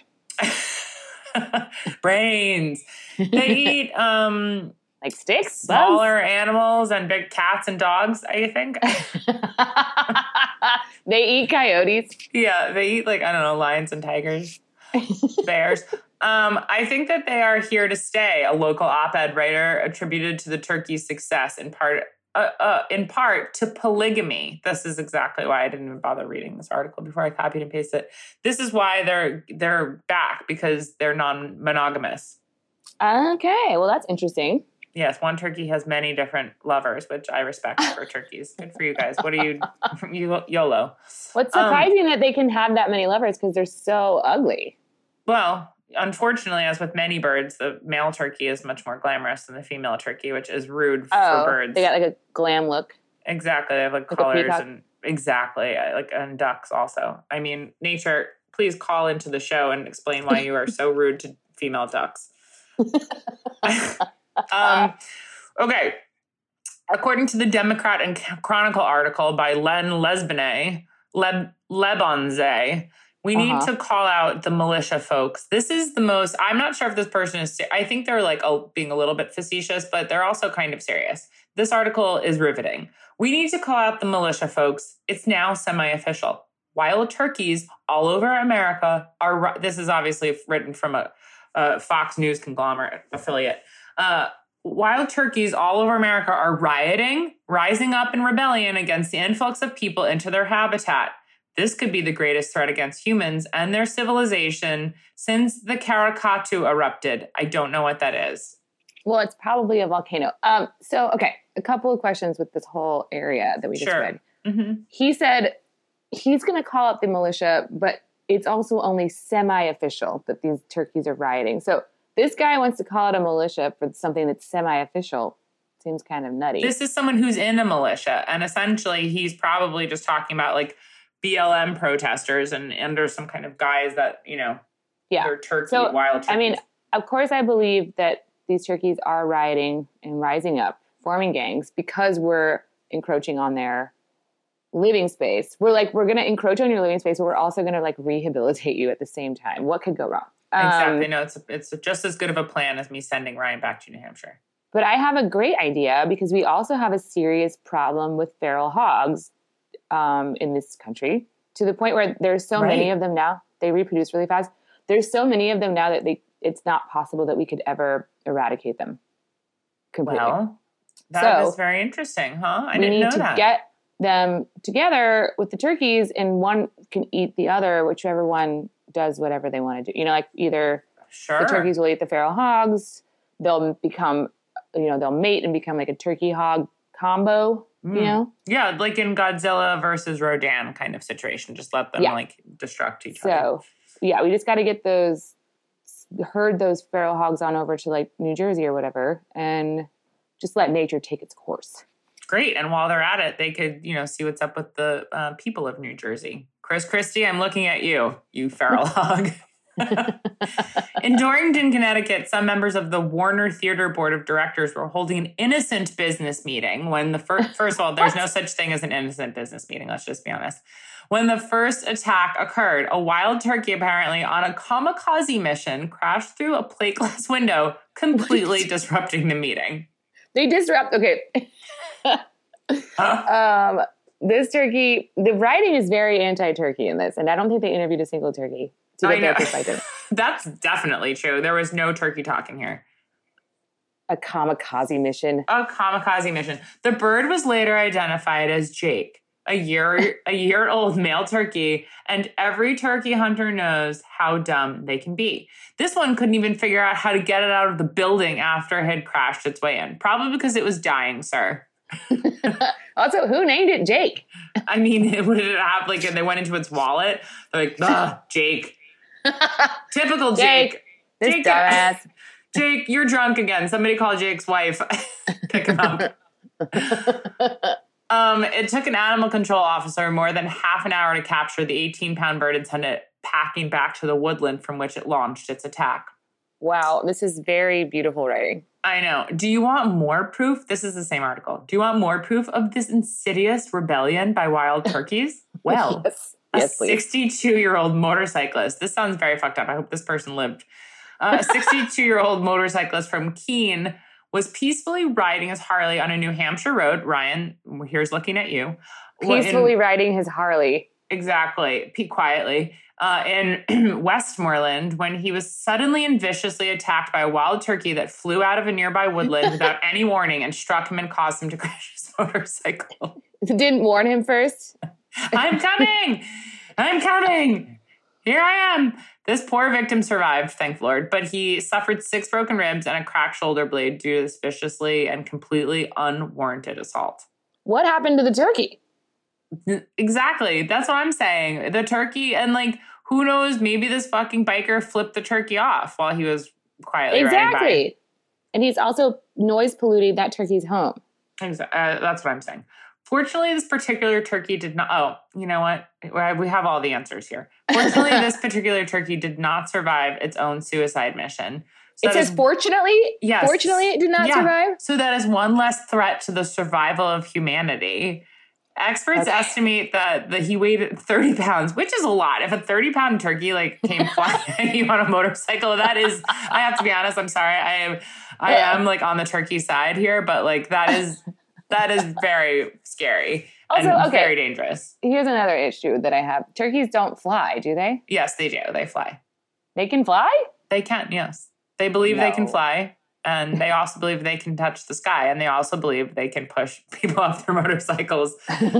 Brains. They eat um, Like sticks? smaller animals and big cats and dogs, I think. They eat coyotes. Yeah, they eat, like, I don't know, lions and tigers. Bears. Um, I think that they are here to stay. A local op-ed writer attributed to the turkey's success in part, uh, uh, in part to polygamy. This is exactly why I didn't even bother reading this article before I copied and pasted it. This is why they're they're back, because they're non-monogamous. Okay, well, that's interesting. Yes, one turkey has many different lovers, which I respect for turkeys. Good for you guys. What are you, you YOLO? What's Um, surprising that they can have that many lovers because they're so ugly. Well, unfortunately, as with many birds, the male turkey is much more glamorous than the female turkey, which is rude Oh, for birds. they got like a glam look. Exactly. They have like, Like a colors peacock? and exactly I- like and ducks also. I mean, nature, please call into the show and explain why you are so rude to female ducks. um, okay. According to the Democrat and Chronicle article by Len Lesbonnet, Leb, Lebonze, we need Uh-huh. to call out the militia folks. This is the most, I'm not sure if this person is, I think they're like a, being a little bit facetious, but they're also kind of serious. This article is riveting. We need to call out the militia folks. It's now semi-official. Wild turkeys all over America are, this is obviously written from a, a Fox News conglomerate affiliate. Uh, Wild turkeys all over America are rioting, rising up in rebellion against the influx of people into their habitat. This could be the greatest threat against humans and their civilization since the Karakatu erupted. I don't know what that is. Well, it's probably a volcano. Um, so, okay, a couple of questions with this whole area that we just Sure. read. Mm-hmm. He said he's going to call up the militia, but it's also only semi-official that these turkeys are rioting. So this guy wants to call it a militia for something that's semi-official. Seems kind of nutty. This is someone who's in a militia, and essentially he's probably just talking about like B L M protesters and under some kind of guise that, you know, yeah. they're turkey, So, wild turkeys. I mean, of course, I believe that these turkeys are rioting and rising up, forming gangs because we're encroaching on their living space. We're like, we're going to encroach on your living space, but we're also going to like rehabilitate you at the same time. What could go wrong? Exactly. Um, No, it's it's just as good of a plan as me sending Ryan back to New Hampshire. But I have a great idea because we also have a serious problem with feral hogs um, in this country to the point where there's so Right. many of them now. They reproduce really fast. There's so many of them now that they it's not possible that we could ever eradicate them completely. Well, that So, is very interesting, huh? I we didn't need know to that. get them together with the turkeys, and one can eat the other, whichever one does whatever they want to do. You know, like either Sure. the turkeys will eat the feral hogs, they'll become, you know, they'll mate and become like a turkey hog combo, Mm. you know? Yeah, like in Godzilla versus Rodan kind of situation. Just let them Yeah. like destruct each other. So, yeah, we just got to get those, herd those feral hogs on over to like New Jersey or whatever, and just let nature take its course. Great. And while they're at it, they could, you know, see what's up with the uh, people of New Jersey. Chris Christie, I'm looking at you, you feral hog. In Dorrington, Connecticut, some members of the Warner Theater Board of Directors were holding an innocent business meeting when the first, first of all, there's no such thing as an innocent business meeting. Let's just be honest. when the first attack occurred. A wild turkey, apparently on a kamikaze mission, crashed through a plate glass window, completely disrupting the meeting. They disrupt. Okay. um, this turkey, the writing is very anti-turkey in this, and I don't think they interviewed a single turkey to get their perspective. That's definitely true. There was no turkey talking here. A kamikaze mission. A kamikaze mission. The bird was later identified as Jake, a year a year old male turkey, and every turkey hunter knows how dumb they can be. This one couldn't even figure out how to get it out of the building after it had crashed its way in. Probably because it was dying, sir. Also, who named it Jake? I mean, what did it have? Like, they went into its wallet. They're like, ugh, Jake. Typical Jake. Jake. This Jake, dumbass. Jake, you're drunk again. Somebody call Jake's wife. Pick him up. um, it took an animal control officer more than half an hour to capture the eighteen-pound bird and send it packing back to the woodland from which it launched its attack. Wow, this is very beautiful writing. I know. Do you want more proof? This is the same article. Do you want more proof of this insidious rebellion by wild turkeys? Well, yes. a Yes, sixty-two-year-old motorcyclist. This sounds very fucked up. I hope this person lived. Uh, a sixty-two-year-old motorcyclist from Keene was peacefully riding his Harley on a New Hampshire road. Ryan, here's looking at you. Peacefully in, riding his Harley. Exactly. Pe- quietly. Uh, in Westmoreland, when he was suddenly and viciously attacked by a wild turkey that flew out of a nearby woodland without any warning and struck him and caused him to crash his motorcycle. Didn't warn him first? I'm coming! I'm coming! Here I am! This poor victim survived, thank the Lord, but he suffered six broken ribs and a cracked shoulder blade due to this viciously and completely unwarranted assault. What happened to the turkey? Exactly. That's what I'm saying. The turkey, and like, who knows, maybe this fucking biker flipped the turkey off while he was quietly exactly. riding by. And he's also noise polluting that turkey's home. Exactly. Uh, that's what I'm saying. Fortunately, this particular turkey did not... Oh, you know what? We have all the answers here. Fortunately, this particular turkey did not survive its own suicide mission. So it says, is, fortunately? Yes. Fortunately, it did not yeah. survive? So that is one less threat to the survival of humanity. Experts okay. estimate that, that he weighed thirty pounds, which is a lot. If a thirty-pound turkey like came flying at you on a motorcycle, that is... I have to be honest, I'm sorry. I am, I am like on the turkey side here, but like that is... That is very scary also, and okay. very dangerous. Here's another issue that I have. Turkeys don't fly, do they? Yes, they do. They fly. They can fly? They can, yes. They believe no. they can fly, and they also believe they can touch the sky, and they also believe they can push people off their motorcycles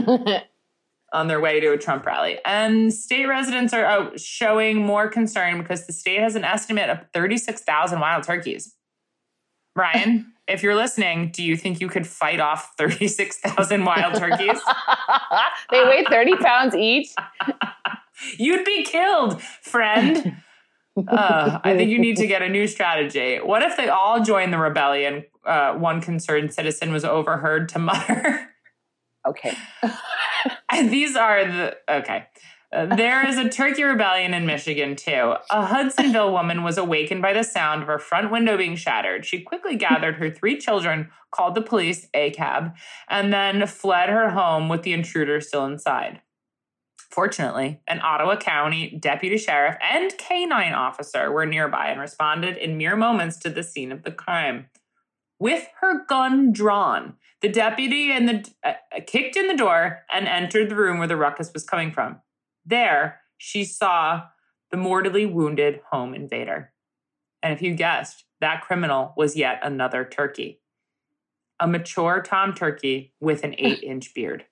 on their way to a Trump rally. And state residents are out showing more concern because the state has an estimate of thirty-six thousand wild turkeys. Ryan? If you're listening, do you think you could fight off thirty-six thousand wild turkeys? They weigh thirty pounds each. You'd be killed, friend. Uh, I think you need to get a new strategy. What if they all joined the rebellion? Uh, one concerned citizen was overheard to mutter. Okay. And these are the... Okay. Uh, there is a turkey rebellion in Michigan, too. A Hudsonville woman was awakened by the sound of her front window being shattered. She quickly gathered her three children, called the police, a cab, and then fled her home with the intruder still inside. Fortunately, an Ottawa County deputy sheriff and canine officer were nearby and responded in mere moments to the scene of the crime. With her gun drawn, the deputy and the uh, kicked in the door and entered the room where the ruckus was coming from. There, she saw the mortally wounded home invader. And if you guessed, that criminal was yet another turkey. A mature tom turkey with an eight-inch beard.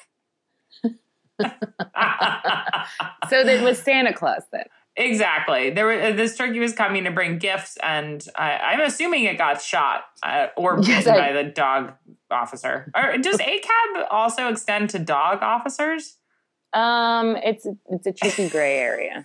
So that was Santa Claus then? Exactly. There were, this turkey was coming to bring gifts, and I, I'm assuming it got shot uh, or bitten yes, I... by the dog officer. Or does A C A B also extend to dog officers? Um, it's it's a tricky gray area.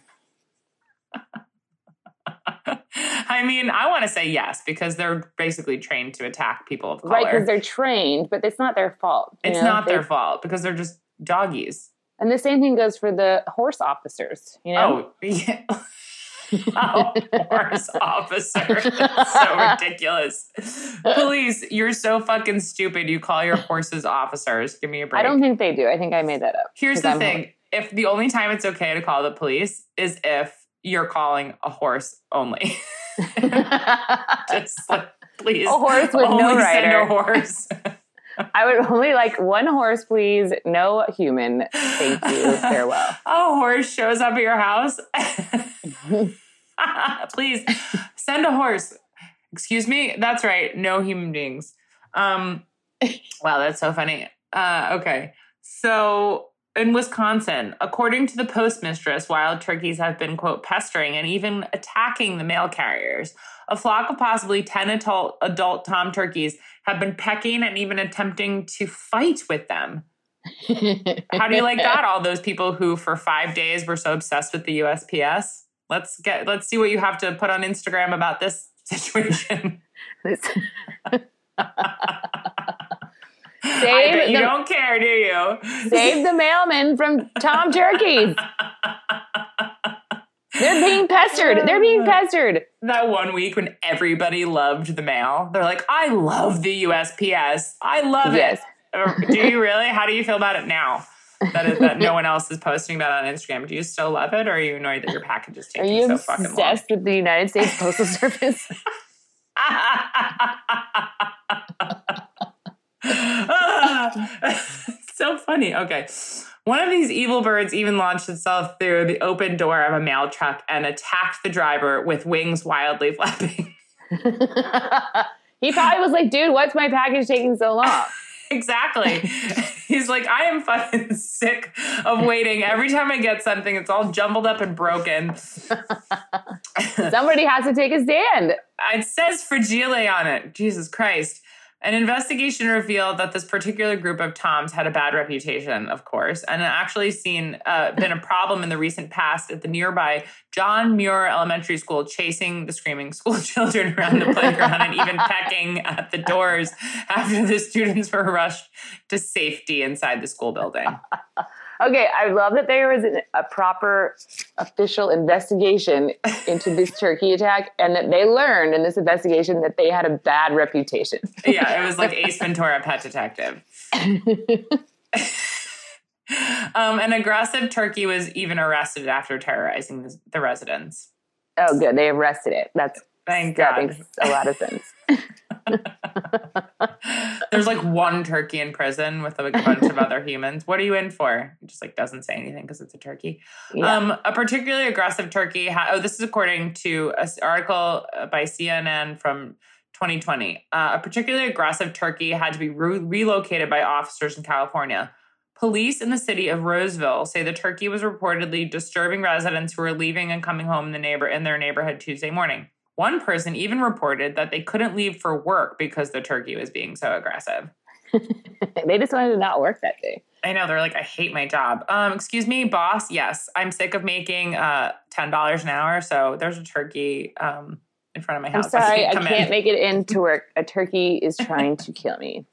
I mean, I want to say yes because they're basically trained to attack people of color. Right, because they're trained, but it's not their fault. It's know? not they, their fault because they're just doggies. And the same thing goes for the horse officers, you know? Oh, yeah. Oh, horse officer. That's so ridiculous. Police, you're so fucking stupid. You call your horses officers. Give me a break. I don't think they do. I think I made that up. Here's the I'm thing. if the only time it's okay to call the police is if you're calling a horse only. Just like, please. A horse with only no rider. Send a horse. I would only like one horse, please. No human. Thank you. Farewell. A horse shows up at your house. Please send a horse. Excuse me? That's right. No human beings. Um, wow, that's so funny. Uh, okay. So in Wisconsin, according to the postmistress, wild turkeys have been, quote, pestering and even attacking the mail carriers. A flock of possibly ten adult, adult tom turkeys have been pecking and even attempting to fight with them. How do you like that? All those people who for five days were so obsessed with the U S P S. Let's get, let's see what you have to put on Instagram about this situation. Save I bet you the, don't care, do you? Save the mailman from tom turkeys. They're being pestered. They're being pestered. That one week when everybody loved the mail, they're like, I love the U S P S. I love Yes. it. Do you really? How do you feel about it now? That is that no one else is posting about it on Instagram. Do you still love it, or are you annoyed that your package is Are taking you so fucking long? obsessed with the United States Postal Service? So funny. Okay. One of these evil birds even launched itself through the open door of a mail truck and attacked the driver with wings wildly flapping. He probably was like, dude, what's my package taking so long? Exactly. He's like, I am fucking sick of waiting. Every time I get something, it's all jumbled up and broken. Somebody has to take a stand. It says fragile on it. Jesus Christ. An investigation revealed that this particular group of toms had a bad reputation, of course, and actually seen uh, been a problem in the recent past at the nearby John Muir Elementary School, chasing the screaming school children around the playground and even pecking at the doors after the students were rushed to safety inside the school building. Okay, I love that there was an, a proper official investigation into this turkey attack, and that they learned in this investigation that they had a bad reputation. Yeah, it was like Ace Ventura, Pet Detective. um, an aggressive turkey was even arrested after terrorizing the, the residents. Oh, good. They arrested it. That's Thank that God. makes a lot of sense. There's like one turkey in prison with like a bunch of other humans. What are you in for? It just like doesn't say anything because it's a turkey. Yeah. Um, a particularly aggressive turkey. Ha- oh, this is according to an article by C N N from twenty twenty. Uh, a particularly aggressive turkey had to be re- relocated by officers in California. Police in the city of Roseville say the turkey was reportedly disturbing residents who were leaving and coming home in the neighbor in their neighborhood Tuesday morning. One person even reported that they couldn't leave for work because the turkey was being so aggressive. They just wanted to not work that day. I know. They're like, I hate my job. Um, excuse me, boss. Yes, I'm sick of making uh, ten dollars an hour. So there's a turkey um, in front of my I'm house. sorry, I can't, can't make it into work. A turkey is trying to kill me.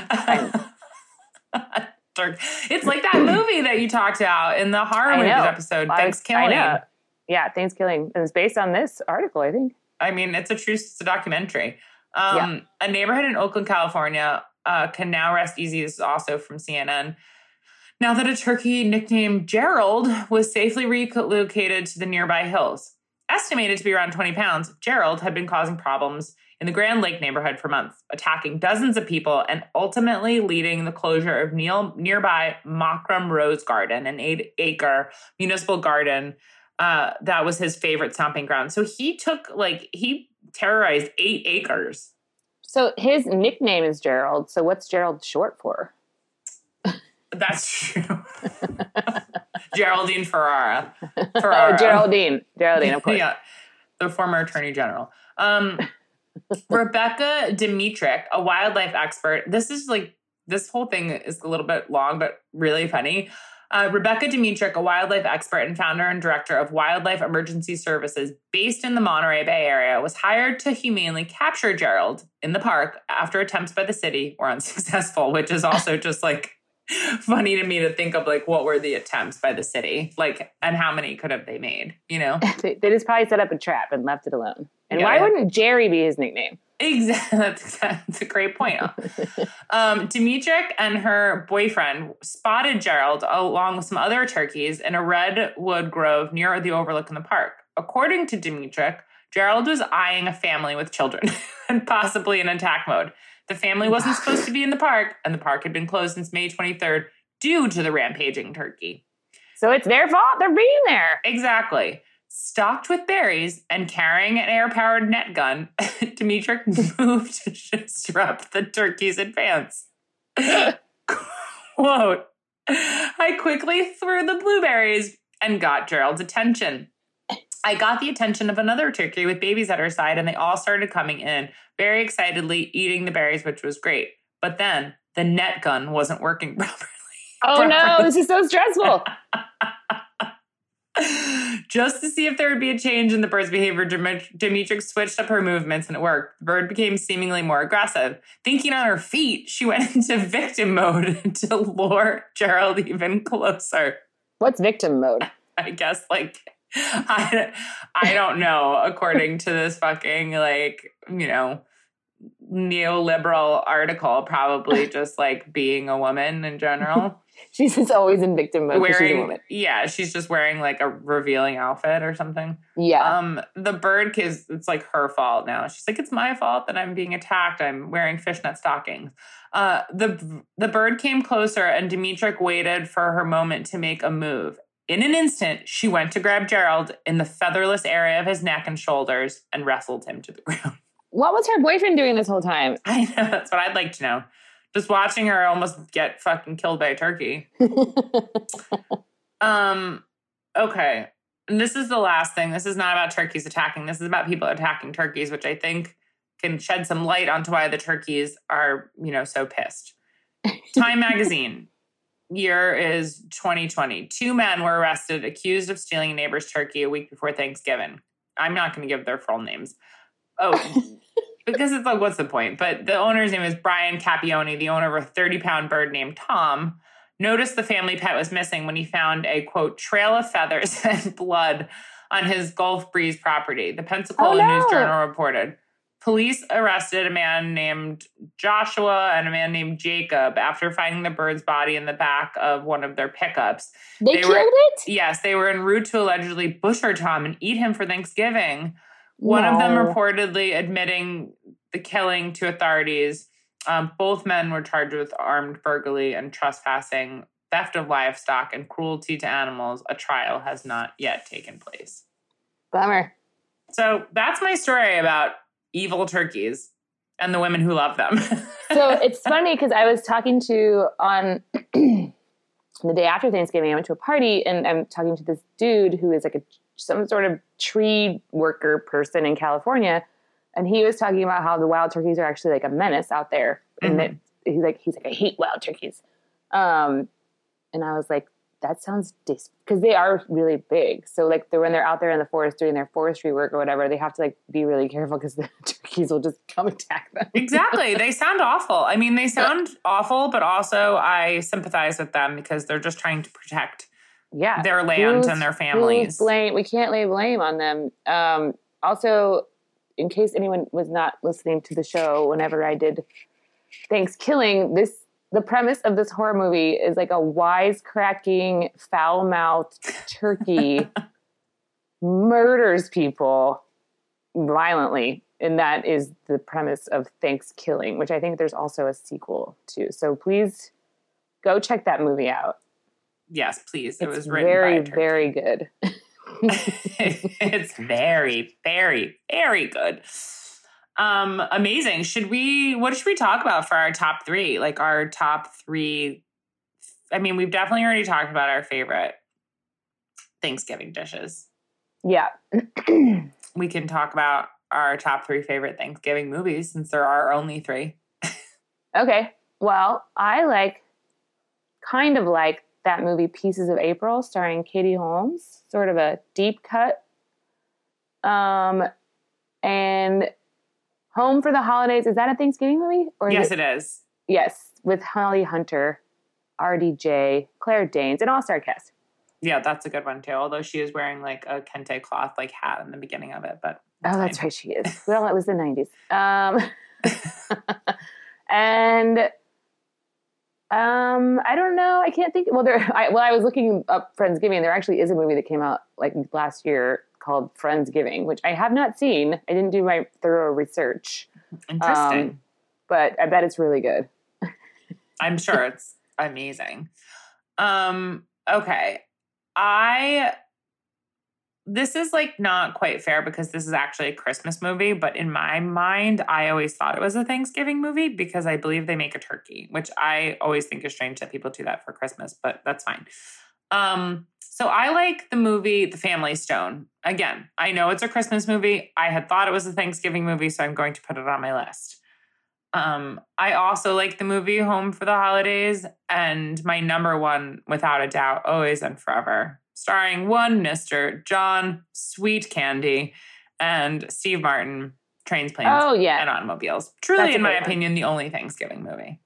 It's like that movie that you talked about in the horror movies episode, I was- Thanksgiving. I know. Yeah, Thanksgiving. It was based on this article, I think. I mean, it's a true it's a documentary. Um, Yeah. A neighborhood in Oakland, California uh, can now rest easy. This is also from C N N. Now that a turkey nicknamed Gerald was safely relocated to the nearby hills. Estimated to be around twenty pounds, Gerald had been causing problems in the Grand Lake neighborhood for months, attacking dozens of people and ultimately leading the closure of near, nearby Mockram Rose Garden, an eight-acre municipal garden uh, that was his favorite stomping ground. So he took, like, he terrorized eight acres. So his nickname is Gerald. So what's Gerald short for? That's true. Geraldine Ferrara. Ferrara. Oh, Geraldine. Geraldine, of course. Yeah, the former attorney general. Um, Rebecca Dimitrich, a wildlife expert. This is like, this whole thing is a little bit long, but really funny. Uh, Rebecca Dimitrich, a wildlife expert and founder and director of Wildlife Emergency Services based in the Monterey Bay area, was hired to humanely capture Gerald in the park after attempts by the city were unsuccessful, which is also just like funny to me to think of like, what were the attempts by the city? Like, and how many could have they made, you know? they, they just probably set up a trap and left it alone. And Yeah, why yeah. wouldn't Jerry be his nickname? Exactly. That's, that's a great point. um, Dimitrik and her boyfriend spotted Gerald along with some other turkeys in a redwood grove near the overlook in the park. According to Dimitrik, Gerald was eyeing a family with children and possibly in attack mode. The family wasn't supposed to be in the park, and the park had been closed since May twenty-third due to the rampaging turkey. So it's their fault they're being there. Exactly. Stocked with berries and carrying an air-powered net gun, Dimitrik moved to disrupt the turkey's advance. Quote, I quickly threw the blueberries and got Gerald's attention. I got the attention of another turkey with babies at her side, and they all started coming in, very excitedly eating the berries, which was great. But then the net gun wasn't working properly. Oh properly. no, this is so stressful. Just to see if there would be a change in the bird's behavior, Dimitrik switched up her movements and it worked. The bird became seemingly more aggressive. Thinking on her feet, she went into victim mode to lure Gerald even closer. What's victim mode? I guess, like, I, I don't know, according to this fucking, like, you know, neoliberal article, probably just, like, being a woman in general. She's just always in victim mode. Wearing, she's a woman. Yeah, she's just wearing like a revealing outfit or something. Yeah. Um, the bird is it's like her fault now. She's like, it's my fault that I'm being attacked. I'm wearing fishnet stockings. Uh, the the bird came closer, and Dimitrik waited for her moment to make a move. In an instant, she went to grab Gerald in the featherless area of his neck and shoulders and wrestled him to the ground. What was her boyfriend doing this whole time? I know, that's what I'd like to know. Just watching her almost get fucking killed by a turkey. um, okay. And this is the last thing. This is not about turkeys attacking. This is about people attacking turkeys, which I think can shed some light onto why the turkeys are, you know, so pissed. Time magazine. Year is twenty twenty. Two men were arrested accused of stealing a neighbor's turkey a week before Thanksgiving. I'm not going to give their full names. Oh, because it's like, what's the point? But the owner's name is Brian Capioni, the owner of a thirty-pound bird named Tom, noticed the family pet was missing when he found a, quote, trail of feathers and blood on his Gulf Breeze property. The Pensacola Oh, no. News-Journal reported. Police arrested a man named Joshua and a man named Jacob after finding the bird's body in the back of one of their pickups. They, They killed were- it? Yes, they were en route to allegedly butcher Tom and eat him for Thanksgiving. One of them No. reportedly admitting the killing to authorities. Um, both men were charged with armed burglary and trespassing, theft of livestock, and cruelty to animals. A trial has not yet taken place. Bummer. So that's my story about evil turkeys and the women who love them. So it's funny because I was talking to on the day after Thanksgiving, I went to a party and I'm talking to this dude who is like a some sort of tree worker person in California. And he was talking about how the wild turkeys are actually like a menace out there. And Mhm. that he's like, he's like, I hate wild turkeys. Um, and I was like, that sounds dis, because they are really big. So like the, when they're out there in the forest doing their forestry work or whatever, they have to like be really careful because the turkeys will just come attack them. Exactly. They sound awful. I mean, they sound awful, but also I sympathize with them because they're just trying to protect Yeah, their land Who's- and their who's families. Blame, we can't lay blame on them. Um, also, in case anyone was not listening to the show, whenever I did Thanksgiving, this the premise of this horror movie is like a wisecracking, foul-mouthed turkey murders people violently. And that is the premise of Thanksgiving, which I think there's also a sequel to. So please go check that movie out. Yes, please. It It's was written very, by a turkey. very good. It's very, very, very good. Um, amazing. Should we, what should we talk about for our top three? Like our top three. I mean, we've definitely already talked about our favorite Thanksgiving dishes. Yeah. We can talk about our top three favorite Thanksgiving movies since there are only three. Okay. Well, I like, kind of like that movie Pieces of April starring Katie Holmes, sort of a deep cut. Um, and Home for the Holidays, is that a Thanksgiving movie? Or is Yes, it is. Yes, with Holly Hunter. R D J, Claire Danes, an all-star cast. Yeah, that's a good one too. Although she is wearing like a kente cloth like hat in the beginning of it, but oh, that's right, she is. Well, it was the nineties. Um, and um, I don't know. I can't think. Well, there. I, well, I was looking up Friendsgiving. There actually is a movie that came out like last year called Friendsgiving, which I have not seen. I didn't do my thorough research. Interesting, um, but I bet it's really good. I'm sure it's amazing. Um. Okay. I, this is like not quite fair because this is actually a Christmas movie, but in my mind, I always thought it was a Thanksgiving movie because I believe they make a turkey, which I always think is strange that people do that for Christmas, but that's fine. Um, so I like the movie The Family Stone. Again, I know it's a Christmas movie. I had thought it was a Thanksgiving movie, so I'm going to put it on my list. Um, I also like the movie Home for the Holidays, and my number one, without a doubt, Always and Forever, starring one Mister John Sweet Candy and Steve Martin, Trains, Planes, oh, yeah. and Automobiles. Truly, That's in my one. opinion, the only Thanksgiving movie.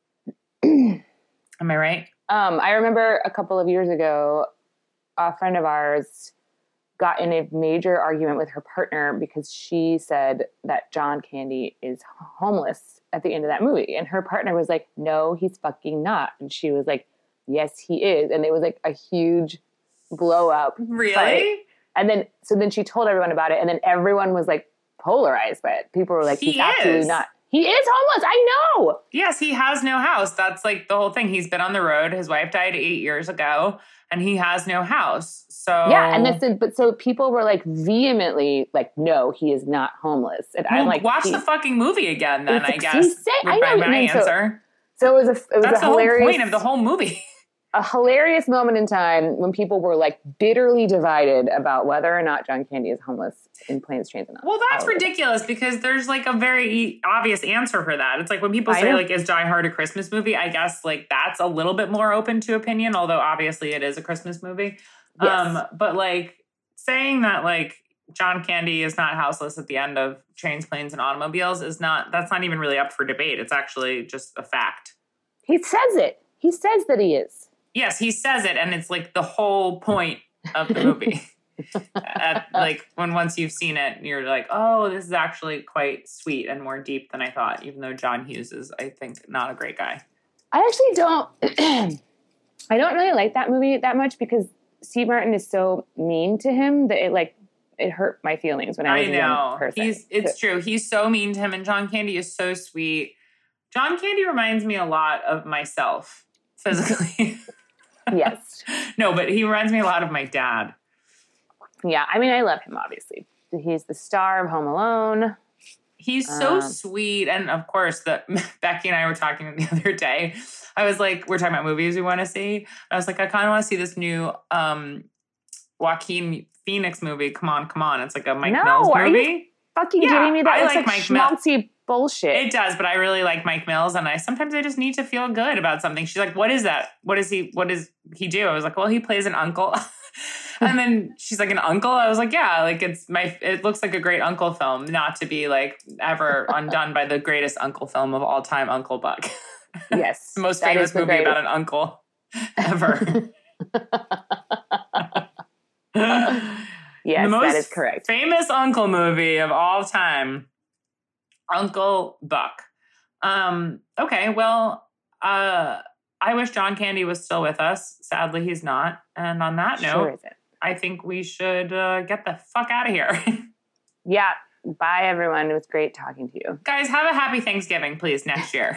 Am I right? Um, I remember a couple of years ago, a friend of ours got in a major argument with her partner because she said that John Candy is homeless at the end of that movie. And her partner was like, no, he's fucking not. And she was like, yes, he is. And it was like a huge blow up. Really? Fight. And then, so then she told everyone about it. And then everyone was like polarized by it. People were like, he's he absolutely is. not. He is homeless. I know. Yes, he has no house. That's like the whole thing. He's been on the road. His wife died eight years ago and he has no house. So yeah, and that's it. But so people were like vehemently like, no, he is not homeless. And well, I'm like, watch he, the fucking movie again, then I guess. He said, I know. My I mean, answer. So, so it was a it was that's a the hilarious whole point of the whole movie. a hilarious moment in time when people were like bitterly divided about whether or not John Candy is homeless in Planes, Trains, and Automobiles. Well, that's ridiculous because there's like a very obvious answer for that. It's like when people I say know. like, is Die Hard a Christmas movie? I guess like that's a little bit more open to opinion, although obviously it is a Christmas movie. Yes. Um, but like saying that like John Candy is not houseless at the end of Trains, Planes, and Automobiles is not, that's not even really up for debate. It's actually just a fact. He says it. He says that he is. Yes, he says it, and it's like the whole point of the movie. At, like when once you've seen it, you're like, oh, this is actually quite sweet and more deep than I thought, even though John Hughes is, I think, not a great guy. I actually don't, I don't really like that movie that much because Steve Martin is so mean to him that it like, it hurt my feelings when I was I a young know. person. He's, it's true. He's so mean to him, and John Candy is so sweet. John Candy reminds me a lot of myself physically. Yes. No, but he reminds me a lot of my dad. Yeah, I mean, I love him, obviously. He's the star of Home Alone. He's so Um, sweet. And of course, the Becky and I were talking the other day. I was like, we're talking about movies we want to see. I was like, I kind of want to see this new um, Joaquin Phoenix movie. Come on, come on. It's like a Mike No, Mills are you movie. Fucking Yeah, kidding me? That I looks like like, Mike Mills. schmaltzy bullshit. It does, but I really like Mike Mills, and I sometimes I just need to feel good about something. She's like, "What is that? What is he? What does he do?" I was like, "Well, he plays an uncle." And then she's like, "An uncle?" I was like, "Yeah, like it's my. It looks like a great uncle film, not to be like ever undone by the greatest uncle film of all time, Uncle Buck." Yes. The most that famous is the movie greatest. about an uncle ever. Yes, The most that is correct. famous uncle movie of all time, Uncle Buck. Um, okay, well, uh, I wish John Candy was still with us. Sadly, he's not. And on that note, Sure isn't. I think we should uh, get the fuck out of here. Yeah. Bye, everyone. It was great talking to you. Guys, have a happy Thanksgiving, please, next year.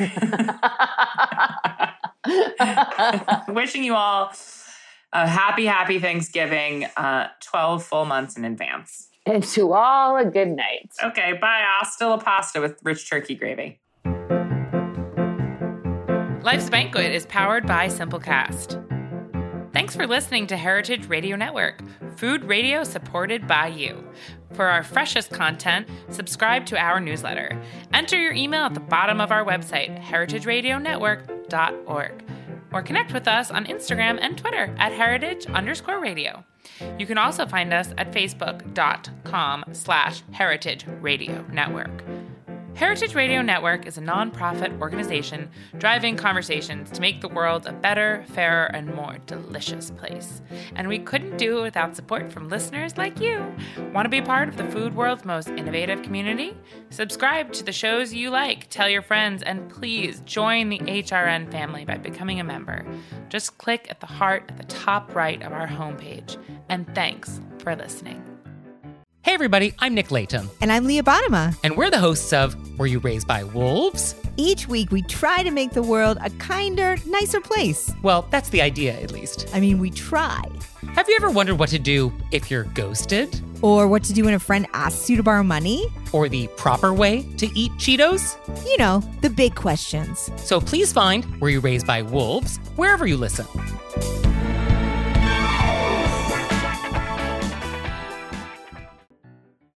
Wishing you all a happy, happy Thanksgiving, uh, twelve full months in advance. And to all a good night. Okay, bye. Hasta la pasta with rich turkey gravy. Life's Banquet is powered by Simplecast. Thanks for listening to Heritage Radio Network, food radio supported by you. For our freshest content, subscribe to our newsletter. Enter your email at the bottom of our website, heritage radio network dot org. Or connect with us on Instagram and Twitter at heritage underscore radio. You can also find us at facebook.com slash heritage radio network. Heritage Radio Network is a nonprofit organization driving conversations to make the world a better, fairer, and more delicious place. And we couldn't do it without support from listeners like you. Want to be part of the food world's most innovative community? Subscribe to the shows you like, tell your friends, and please join the H R N family by becoming a member. Just click at the heart at the top right of our homepage. And thanks for listening. Hey everybody, I'm Nick Latham. And I'm Leah Bottima. And we're the hosts of Were You Raised by Wolves? Each week we try to make the world a kinder, nicer place. Well, that's the idea, at least. I mean, we try. Have you ever wondered what to do if you're ghosted? Or what to do when a friend asks you to borrow money? Or the proper way to eat Cheetos? You know, the big questions. So please find Were You Raised by Wolves wherever you listen.